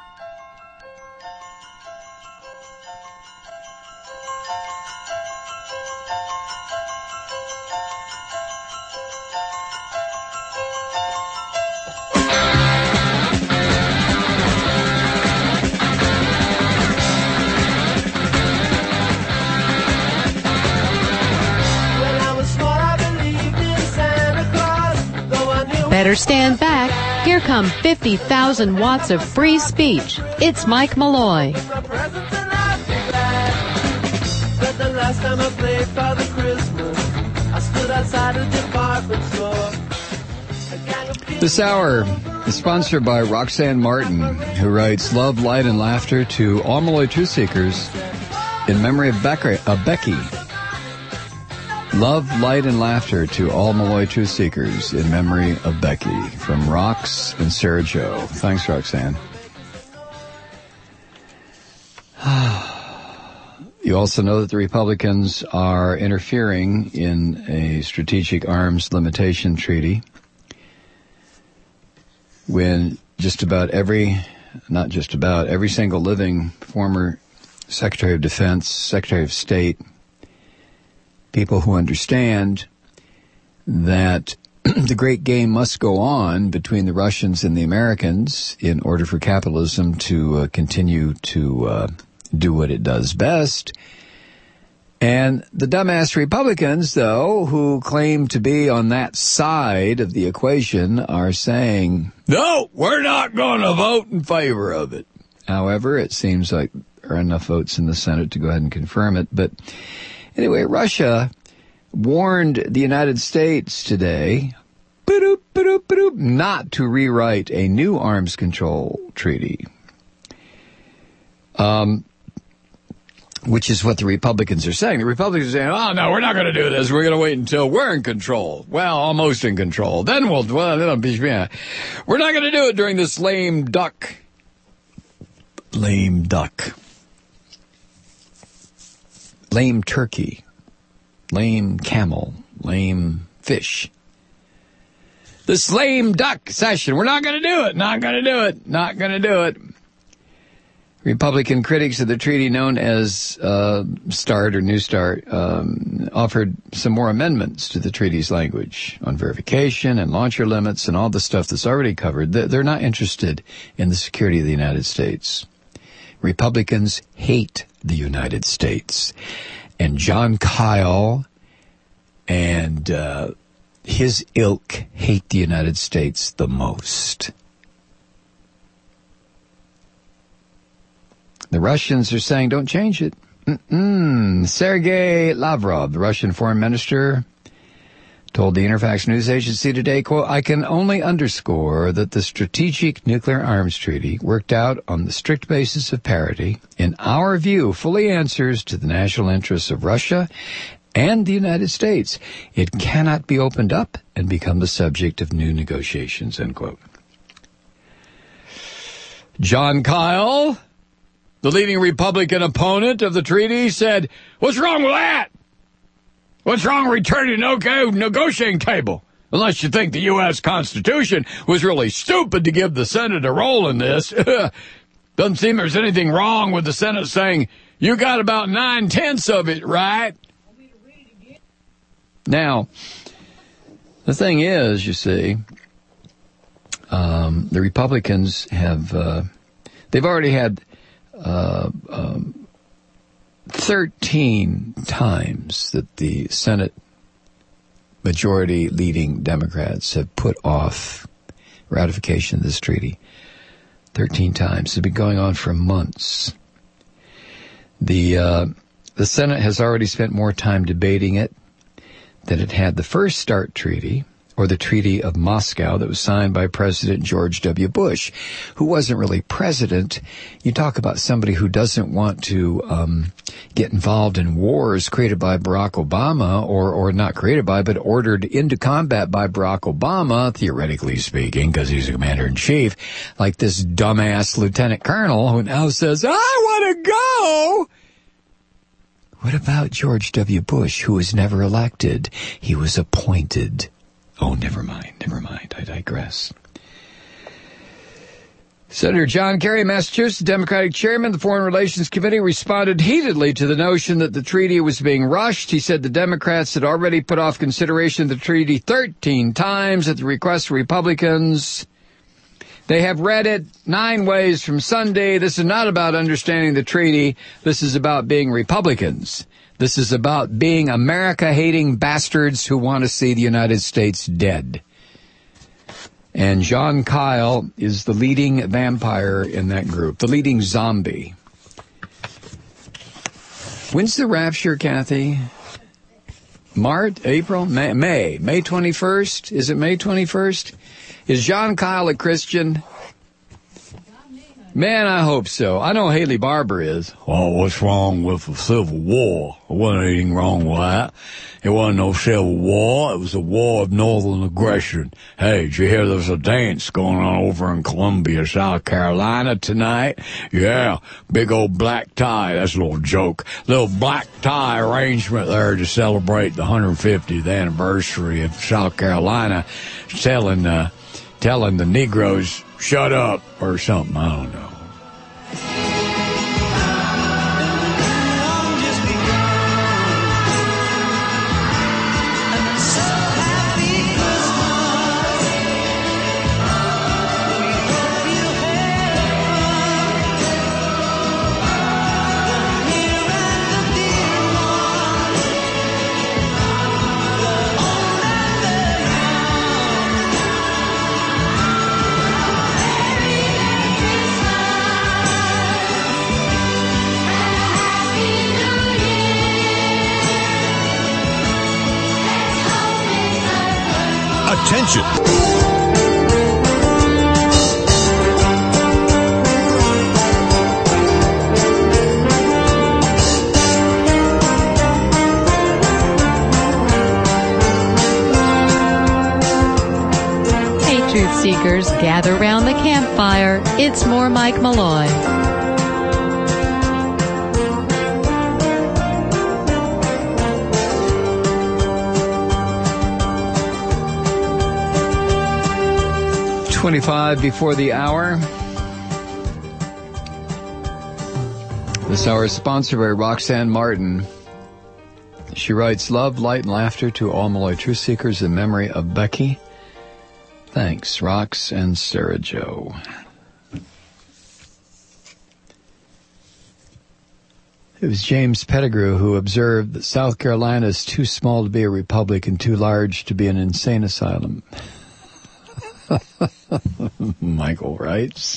Better stand back. Here come fifty thousand watts of free speech. It's Mike Malloy. But the last time I played Father Christmas, I stood outside a department store. This hour is sponsored by Roxanne Martin, who writes Love, Light, and Laughter to all Malloy Truth Seekers in memory of Becky. Uh, Becky. Love, Light, and Laughter to all Malloy Truth Seekers in memory of Becky from Rox and Sarah Jo. Thanks, Roxanne. You also know that the Republicans are interfering in a strategic arms limitation treaty when just about every, not just about, every single living former Secretary of Defense, Secretary of State, people who understand that the great game must go on between the Russians and the Americans in order for capitalism to uh, continue to uh, do what it does best. And the dumbass Republicans, though, who claim to be on that side of the equation, are saying, No, we're not going to vote in favor of it. However, it seems like there are enough votes in the Senate to go ahead and confirm it. But anyway, Russia warned the United States today not to rewrite a new arms control treaty, um, which is what the Republicans are saying. The Republicans are saying, oh, no, we're not going to do this. We're going to wait until we're in control. Well, almost in control. Then we'll, well, we're not going to do it during this lame duck. Lame duck. Lame turkey. Lame camel, lame fish. This lame duck session, we're not going to do it, not going to do it, not going to do it. Republican critics of the treaty known as uh, START or New START um, offered some more amendments to the treaty's language on verification and launcher limits and all the stuff that's already covered. They're not interested in the security of the United States. Republicans hate the United States. And John Kyle and uh, his ilk hate the United States the most. The Russians are saying, don't change it. Mm-mm. Sergei Lavrov, the Russian foreign minister, told told the Interfax News Agency today, quote, I can only underscore that the Strategic Nuclear Arms Treaty, worked out on the strict basis of parity, in our view, fully answers to the national interests of Russia and the United States. It cannot be opened up and become the subject of new negotiations, end quote. John Kyle, the leading Republican opponent of the treaty, said, what's wrong with that? What's wrong with returning to no negotiating table? Unless you think the U S Constitution was really stupid to give the Senate a role in this. Doesn't seem there's anything wrong with the Senate saying, you got about nine-tenths of it, right? Now, the thing is, you see, um, the Republicans have, uh, they've already had uh, um, thirteen times that the Senate majority leading Democrats have put off ratification of this treaty. thirteen times. It's been going on for months. The, uh, the Senate has already spent more time debating it than it had the first START treaty, or the Treaty of Moscow that was signed by President George W. Bush, who wasn't really president. You talk about somebody who doesn't want to um, get involved in wars created by Barack Obama, or, or not created by, but ordered into combat by Barack Obama, theoretically speaking, because he's a commander-in-chief, like this dumbass lieutenant colonel who now says, I want to go! What about George W. Bush, who was never elected? He was appointed. Oh, never mind, never mind. I digress. Senator John Kerry, Massachusetts Democratic chairman of the Foreign Relations Committee, responded heatedly to the notion that the treaty was being rushed. He said the Democrats had already put off consideration of the treaty thirteen times at the request of Republicans. They have read it nine ways from Sunday. This is not about understanding the treaty. This is about being Republicans. This is about being America-hating bastards who want to see the United States dead. And John Kyle is the leading vampire in that group, the leading zombie. When's the rapture, Kathy? March, April, May, May, May twenty-first? Is it May twenty-first? Is John Kyle a Christian? Man, I hope so. I know Haley Barber is. Well, what's wrong with the Civil War? There wasn't anything wrong with that. It wasn't no Civil War. It was a war of northern aggression. Hey, did you hear there's a dance going on over in Columbia, South Carolina tonight? Yeah, big old black tie. That's a little joke. Little black tie arrangement there to celebrate the one hundred fiftieth anniversary of South Carolina, telling, uh, telling the Negroes, shut up, or something, I don't know. Attention. Hey, truth seekers, gather round the campfire. It's more Mike Malloy. twenty-five before the hour. This hour is sponsored by Roxanne Martin. She writes, love, light, and laughter to all Malloy truth seekers in memory of Becky. Thanks, Rox and Sarah Jo. It was James Pettigrew who observed that South Carolina is too small to be a republic and too large to be an insane asylum. Michael writes.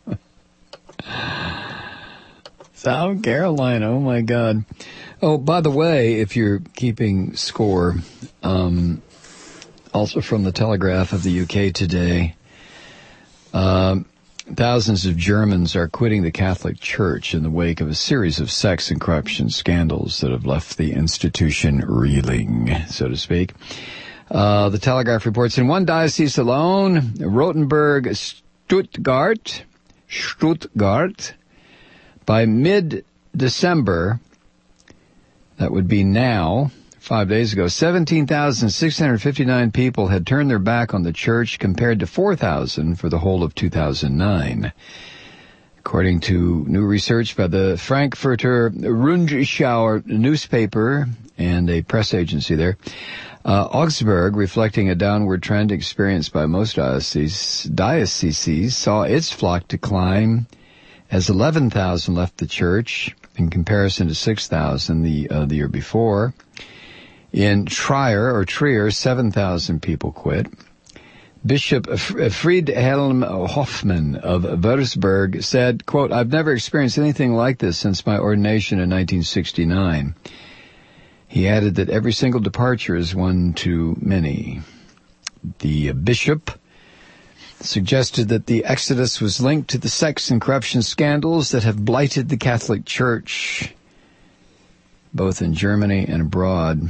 South Carolina, oh my God. Oh, by the way, if you're keeping score, um, Also from the Telegraph of the U K today, um, thousands of Germans are quitting the Catholic Church in the wake of a series of sex and corruption scandals that have left the institution reeling, so to speak. Uh, the Telegraph reports in one diocese alone, Rothenburg, Stuttgart, Stuttgart, by mid-December, that would be now, five days ago, seventeen thousand six hundred fifty-nine people had turned their back on the church compared to four thousand for the whole of two thousand nine. According to new research by the Frankfurter Rundschau newspaper and a press agency there, uh, Augsburg, reflecting a downward trend experienced by most dioceses, dioceses, saw its flock decline as eleven thousand left the church in comparison to six thousand the, uh, the year before. In Trier, or Trier, seven thousand people quit. Bishop Friedhelm Hoffmann of Würzburg said, quote, "I've never experienced anything like this since my ordination in nineteen sixty-nine. He added that every single departure is one too many. The bishop suggested that the exodus was linked to the sex and corruption scandals that have blighted the Catholic Church, both in Germany and abroad.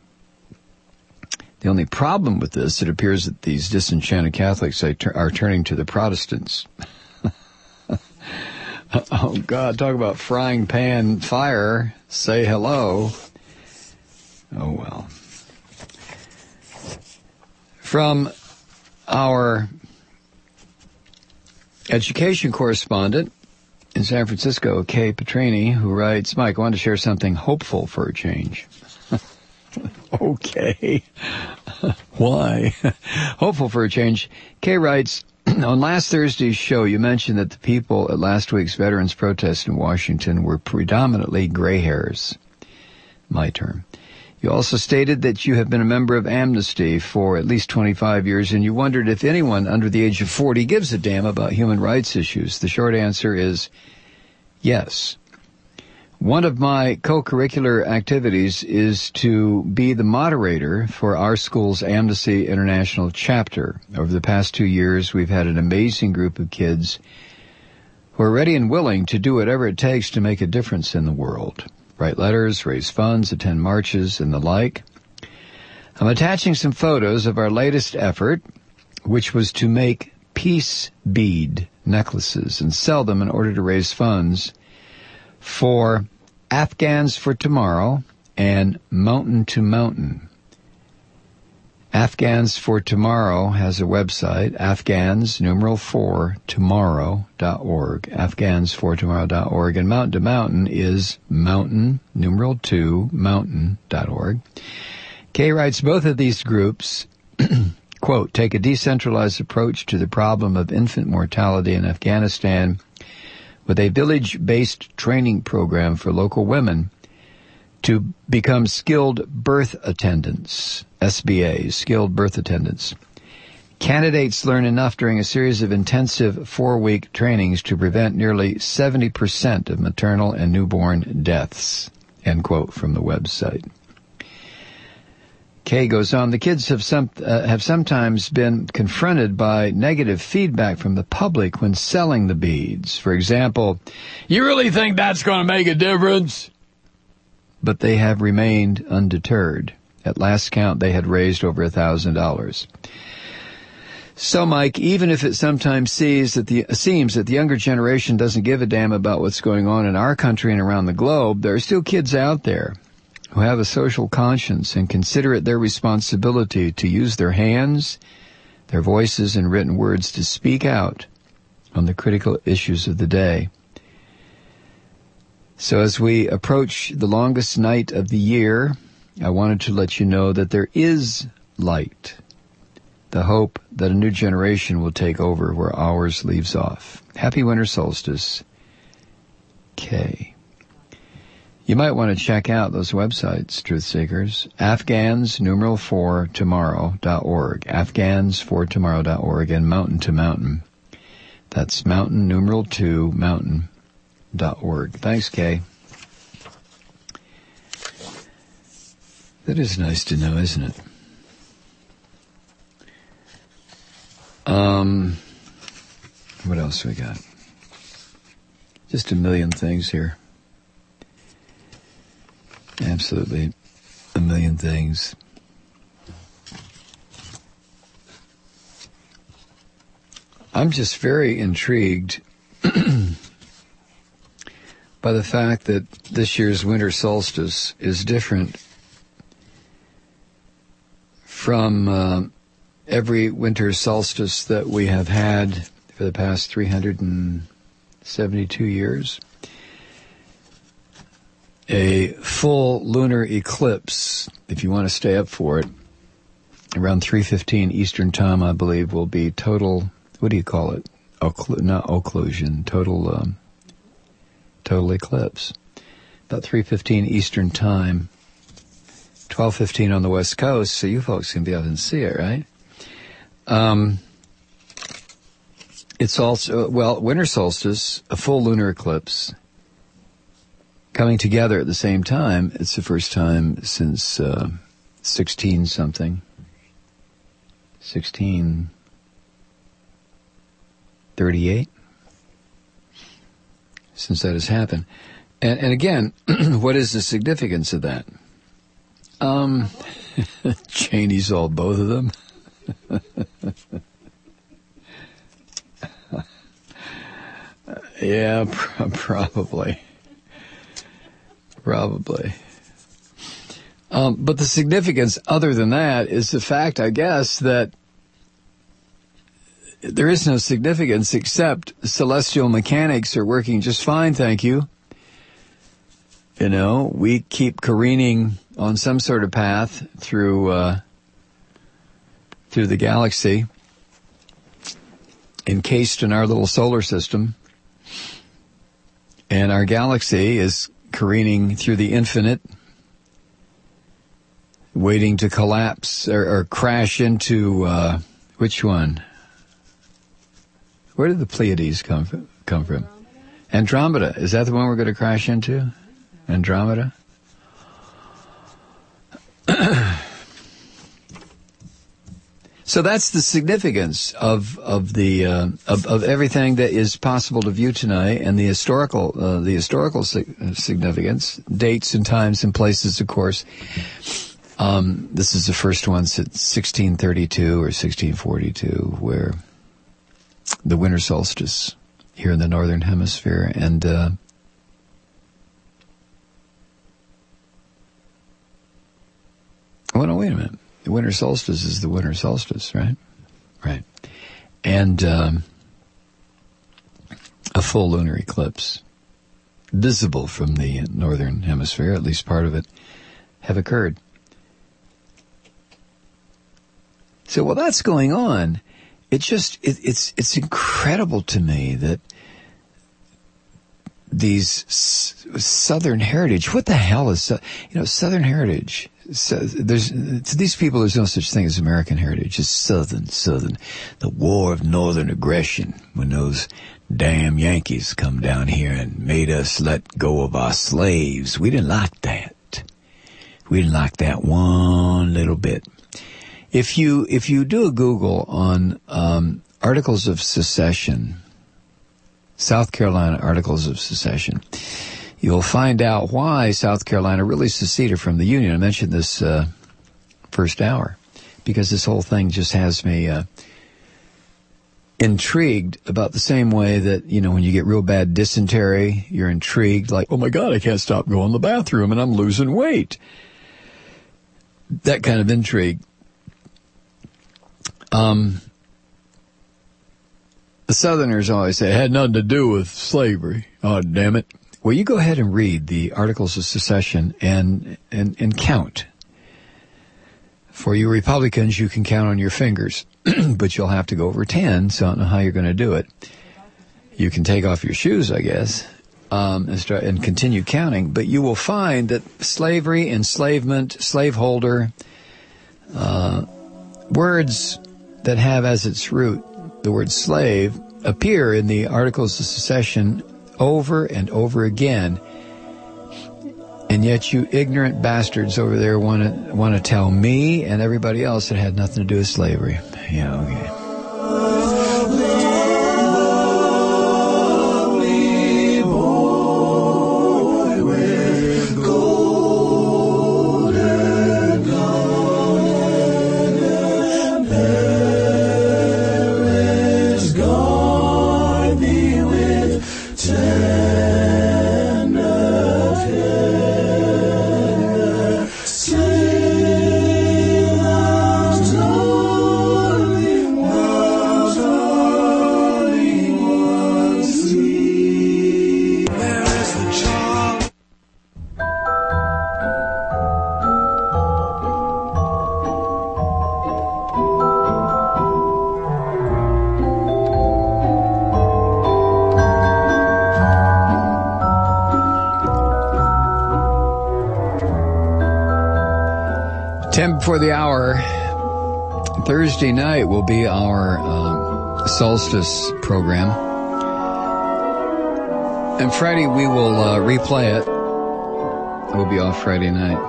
The only problem with this, it appears that these disenchanted Catholics are turning to the Protestants." Oh, God, talk about frying pan fire. Say hello. Oh, well. From our education correspondent in San Francisco, Kay Petrini, who writes, "Mike, I wanted to share something hopeful for a change." Okay. Why? Hopeful for a change. Kay writes, "On last Thursday's show, you mentioned that the people at last week's veterans protest in Washington were predominantly gray hairs." My term. You also stated that you have been a member of Amnesty for at least twenty-five years, and you wondered if anyone under the age of forty gives a damn about human rights issues. The short answer is yes. One of my co-curricular activities is to be the moderator for our school's Amnesty International chapter. Over the past two years, we've had an amazing group of kids who are ready and willing to do whatever it takes to make a difference in the world. Write letters, raise funds, attend marches, and the like. I'm attaching some photos of our latest effort, which was to make peace bead necklaces and sell them in order to raise funds for Afghans for Tomorrow and Mountain to Mountain. Afghans for Tomorrow has a website, Afghans, numeral four, tomorrow dot org, afghans for tomorrow dot org, and Mountain to Mountain is mountain, numeral two, mountain dot org. Kay writes, both of these groups, quote, take a decentralized approach to the problem of infant mortality in Afghanistan with a village-based training program for local women to become skilled birth attendants, S B As, skilled birth attendants. Candidates learn enough during a series of intensive four-week trainings to prevent nearly seventy percent of maternal and newborn deaths, end quote from the website. Kay goes on, the kids have some uh, have sometimes been confronted by negative feedback from the public when selling the beads. For example, "You really think that's going to make a difference?" But they have remained undeterred. At last count, they had raised over a thousand dollars. So, Mike, even if it sometimes sees that the, seems that the younger generation doesn't give a damn about what's going on in our country and around the globe, there are still kids out there who have a social conscience and consider it their responsibility to use their hands, their voices, and written words to speak out on the critical issues of the day. So as we approach the longest night of the year, I wanted to let you know that there is light, the hope that a new generation will take over where ours leaves off. Happy winter solstice, Kay. You might want to check out those websites, truth seekers. Afghans, numeral four, tomorrow dot org. Afghans for tomorrow dot org and Mountain to Mountain. That's mountain, numeral two, mountain dot org. Thanks, Kay. That is nice to know, isn't it? Um, what else we got? Just a million things here. Absolutely a million things. I'm just very intrigued by the fact that this year's winter solstice is different from uh, every winter solstice that we have had for the past three hundred seventy-two years. A full lunar eclipse, if you want to stay up for it, around three fifteen Eastern Time, I believe, will be total, what do you call it? Occlu- not occlusion, total, um, total eclipse. About three fifteen Eastern Time, twelve fifteen on the West Coast, so you folks can be able to see it, right? Um, it's also, well, winter solstice, a full lunar eclipse, coming together at the same time. It's the first time since uh, sixteen something, sixteen thirty-eight, since that has happened. And, and again, what is the significance of that? Um, Cheney saw both of them. yeah, pr- probably. Probably. Um, but the significance other than that is the fact, I guess, that there is no significance except celestial mechanics are working just fine, thank you. You know, we keep careening on some sort of path through uh, through the galaxy, encased in our little solar system, and our galaxy is careening through the infinite, waiting to collapse or, or crash into uh, which one? Where did the Pleiades come from? Come from? Andromeda. Is that the one we're going to crash into? Andromeda? So that's the significance of of the uh, of, of everything that is possible to view tonight, and the historical uh, the historical significance, dates and times and places, of course. Um, this is the first one since sixteen thirty-two or sixteen forty-two, where the winter solstice here in the northern hemisphere, and uh, oh no, wait a minute. The winter solstice is the winter solstice, right? Right. And um, a full lunar eclipse, visible from the northern hemisphere, at least part of it, have occurred. So while that's going on, it just, it, it's, it's incredible to me that these s- Southern Heritage, what the hell is, you know, Southern Heritage? So there's, to these people, there's no such thing as American heritage. It's Southern, Southern. The war of Northern aggression, when those damn Yankees come down here and made us let go of our slaves. We didn't like that. We didn't like that one little bit. If you, if you do a Google on, um, articles of secession, South Carolina articles of secession, you'll find out why South Carolina really seceded from the Union. I mentioned this uh, first hour because this whole thing just has me uh, intrigued about the same way that, you know, when you get real bad dysentery, you're intrigued like, oh my God, I can't stop going to the bathroom and I'm losing weight. That kind of intrigue. Um, the Southerners always say it had nothing to do with slavery. Oh, damn it. Well, you go ahead and read the Articles of Secession and, and, and count. For you Republicans, you can count on your fingers, but you'll have to go over ten, so I don't know how you're going to do it. You can take off your shoes, I guess, um, and start and continue counting, but you will find that slavery, enslavement, slaveholder, uh, words that have as its root the word slave appear in the Articles of Secession over and over again, and yet you ignorant bastards over there want to want to tell me and everybody else it had nothing to do with slavery. Yeah, okay. Ten before the hour. Thursday night will be our um, solstice program. And Friday we will uh, replay it. We'll be off Friday night.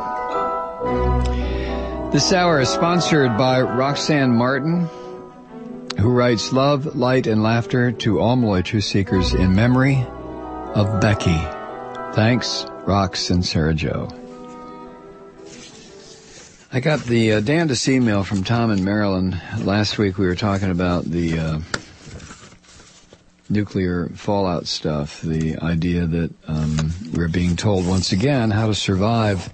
This hour is sponsored by Roxanne Martin, who writes Love, Light, and Laughter to all Malloy Truth Seekers in memory of Becky. Thanks, Rox and Sarah Jo. I got the uh, damnedest email from Tom in Maryland. Last week we were talking about the uh, nuclear fallout stuff, the idea that um, we're being told once again how to survive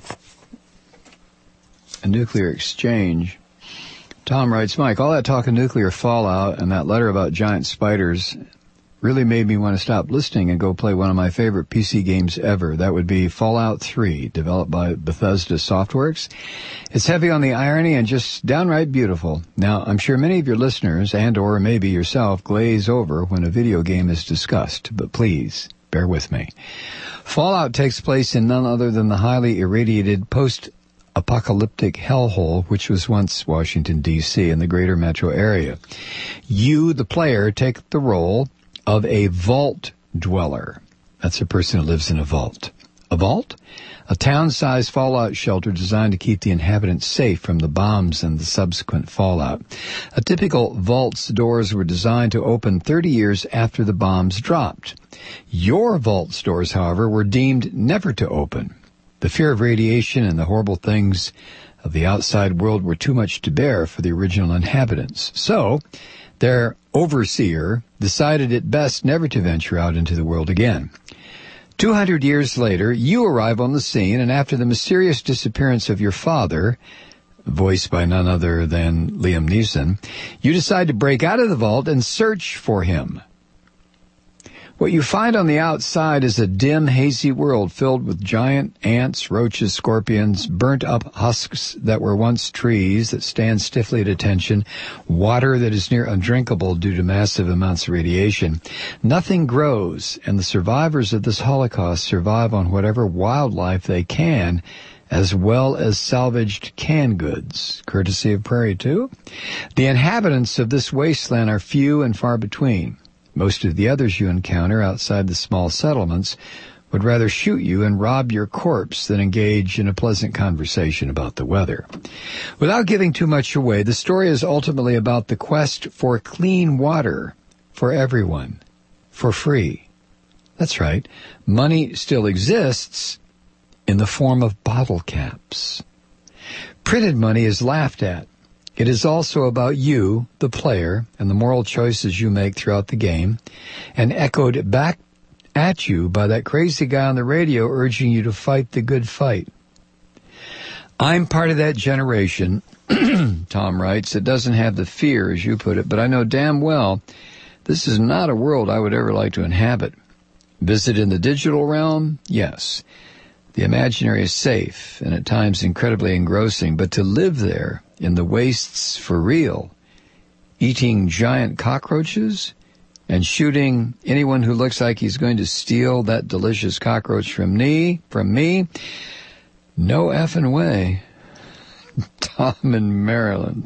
a nuclear exchange. Tom writes, Mike, all that talk of nuclear fallout and that letter about giant spiders really made me want to stop listening and go play one of my favorite P C games ever. That would be Fallout three, developed by Bethesda Softworks. It's heavy on the irony and just downright beautiful. Now, I'm sure many of your listeners, and or maybe yourself, glaze over when a video game is discussed, but please, bear with me. Fallout takes place in none other than the highly irradiated post-apocalyptic hellhole, which was once Washington, D C and the greater metro area. You, the player, take the role of a vault dweller. That's a person who lives in a vault. A vault? A town-sized fallout shelter designed to keep the inhabitants safe from the bombs and the subsequent fallout. A typical vault's doors were designed to open thirty years after the bombs dropped. Your vault's doors, however, were deemed never to open. The fear of radiation and the horrible things of the outside world were too much to bear for the original inhabitants. So, their overseer decided it best never to venture out into the world again. Two hundred years later, you arrive on the scene, and after the mysterious disappearance of your father, voiced by none other than Liam Neeson, you decide to break out of the vault and search for him. What you find on the outside is a dim, hazy world filled with giant ants, roaches, scorpions, burnt-up husks that were once trees that stand stiffly at attention, water that is near undrinkable due to massive amounts of radiation. Nothing grows, and the survivors of this Holocaust survive on whatever wildlife they can, as well as salvaged canned goods, courtesy of Prairie two. The inhabitants of this wasteland are few and far between. Most of the others you encounter outside the small settlements would rather shoot you and rob your corpse than engage in a pleasant conversation about the weather. Without giving too much away, the story is ultimately about the quest for clean water for everyone, for free. That's right, money still exists in the form of bottle caps. Printed money is laughed at. It is also about you, the player, and the moral choices you make throughout the game, and echoed back at you by that crazy guy on the radio urging you to fight the good fight. I'm part of that generation, Tom writes, that doesn't have the fear, as you put it, but I know damn well this is not a world I would ever like to inhabit. Visit in the digital realm? Yes. The imaginary is safe and at times incredibly engrossing, but to live there in the wastes for real, eating giant cockroaches and shooting anyone who looks like he's going to steal that delicious cockroach from me, from me, no effing way. Tom in Maryland.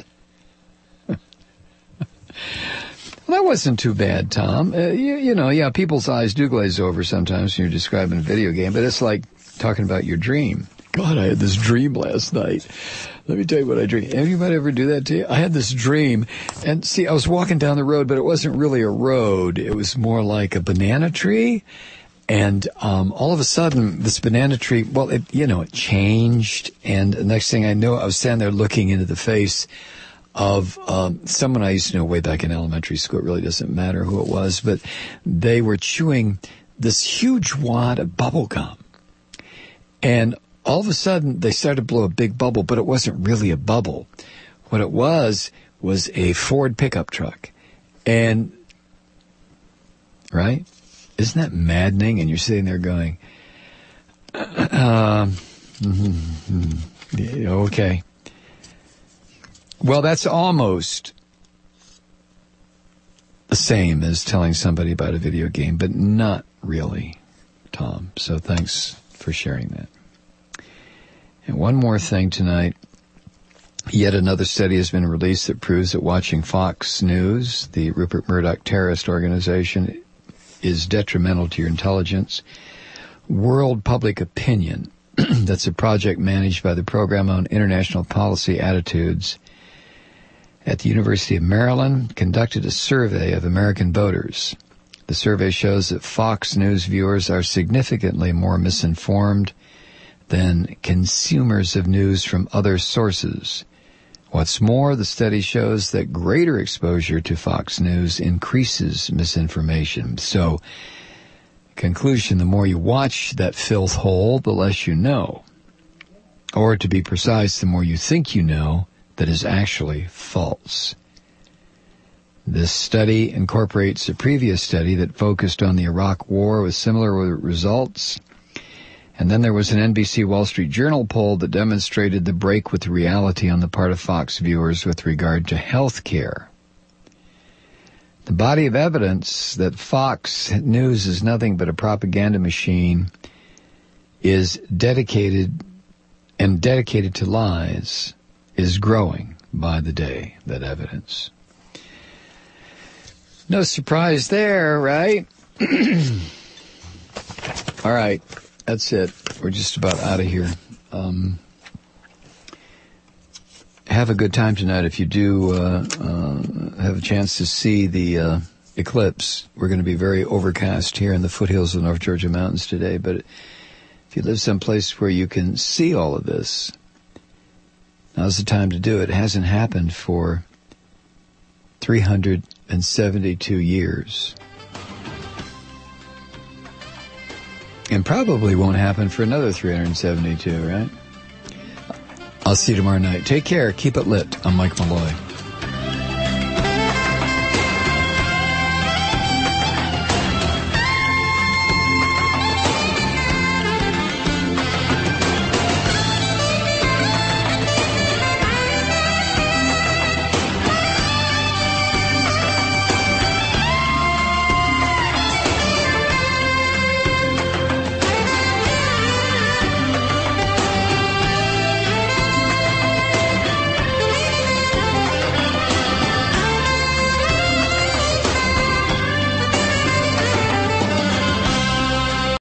Well, that wasn't too bad, Tom. Uh, you, you know, yeah, people's eyes do glaze over sometimes when you're describing a video game, but it's like talking about your dream. God, I had this dream last night. Let me tell you what I dreamed. Anybody ever do that to you? I had this dream, and see, I was walking down the road, but it wasn't really a road. It was more like a banana tree, and um, all of a sudden, this banana tree, well, it, you know, it changed, and the next thing I know, I was standing there looking into the face of um, someone I used to know way back in elementary school. It really doesn't matter who it was, but they were chewing this huge wad of bubble gum. And all of a sudden, they started to blow a big bubble, but it wasn't really a bubble. What it was, was a Ford pickup truck. And, right? Isn't that maddening? And you're sitting there going, uh, mm-hmm, yeah, okay. Well, that's almost the same as telling somebody about a video game, but not really, Tom. So thanks for sharing that. And one more thing tonight. Yet another study has been released that proves that watching Fox News, the Rupert Murdoch terrorist organization, is detrimental to your intelligence. World Public Opinion, that's a project managed by the Program on International Policy Attitudes at the University of Maryland, conducted a survey of American voters. The survey shows that Fox News viewers are significantly more misinformed than consumers of news from other sources. What's more, the study shows that greater exposure to Fox News increases misinformation. So, conclusion, the more you watch that filth hole, the less you know. Or, to be precise, the more you think you know that is actually false. This study incorporates a previous study that focused on the Iraq War with similar results. And then there was an N B C Wall Street Journal poll that demonstrated the break with reality on the part of Fox viewers with regard to health care. The body of evidence that Fox News is nothing but a propaganda machine is dedicated and dedicated to lies is growing by the day, that evidence. No surprise there, right? All right. That's it. We're just about out of here. Um, have a good time tonight. If you do uh, uh, have a chance to see the uh, eclipse, we're going to be very overcast here in the foothills of the North Georgia mountains today. But if you live someplace where you can see all of this, now's the time to do it. It hasn't happened for three hundred seventy-two years. And probably won't happen for another three hundred seventy-two, right? I'll see you tomorrow night. Take care. Keep it lit. I'm Mike Malloy.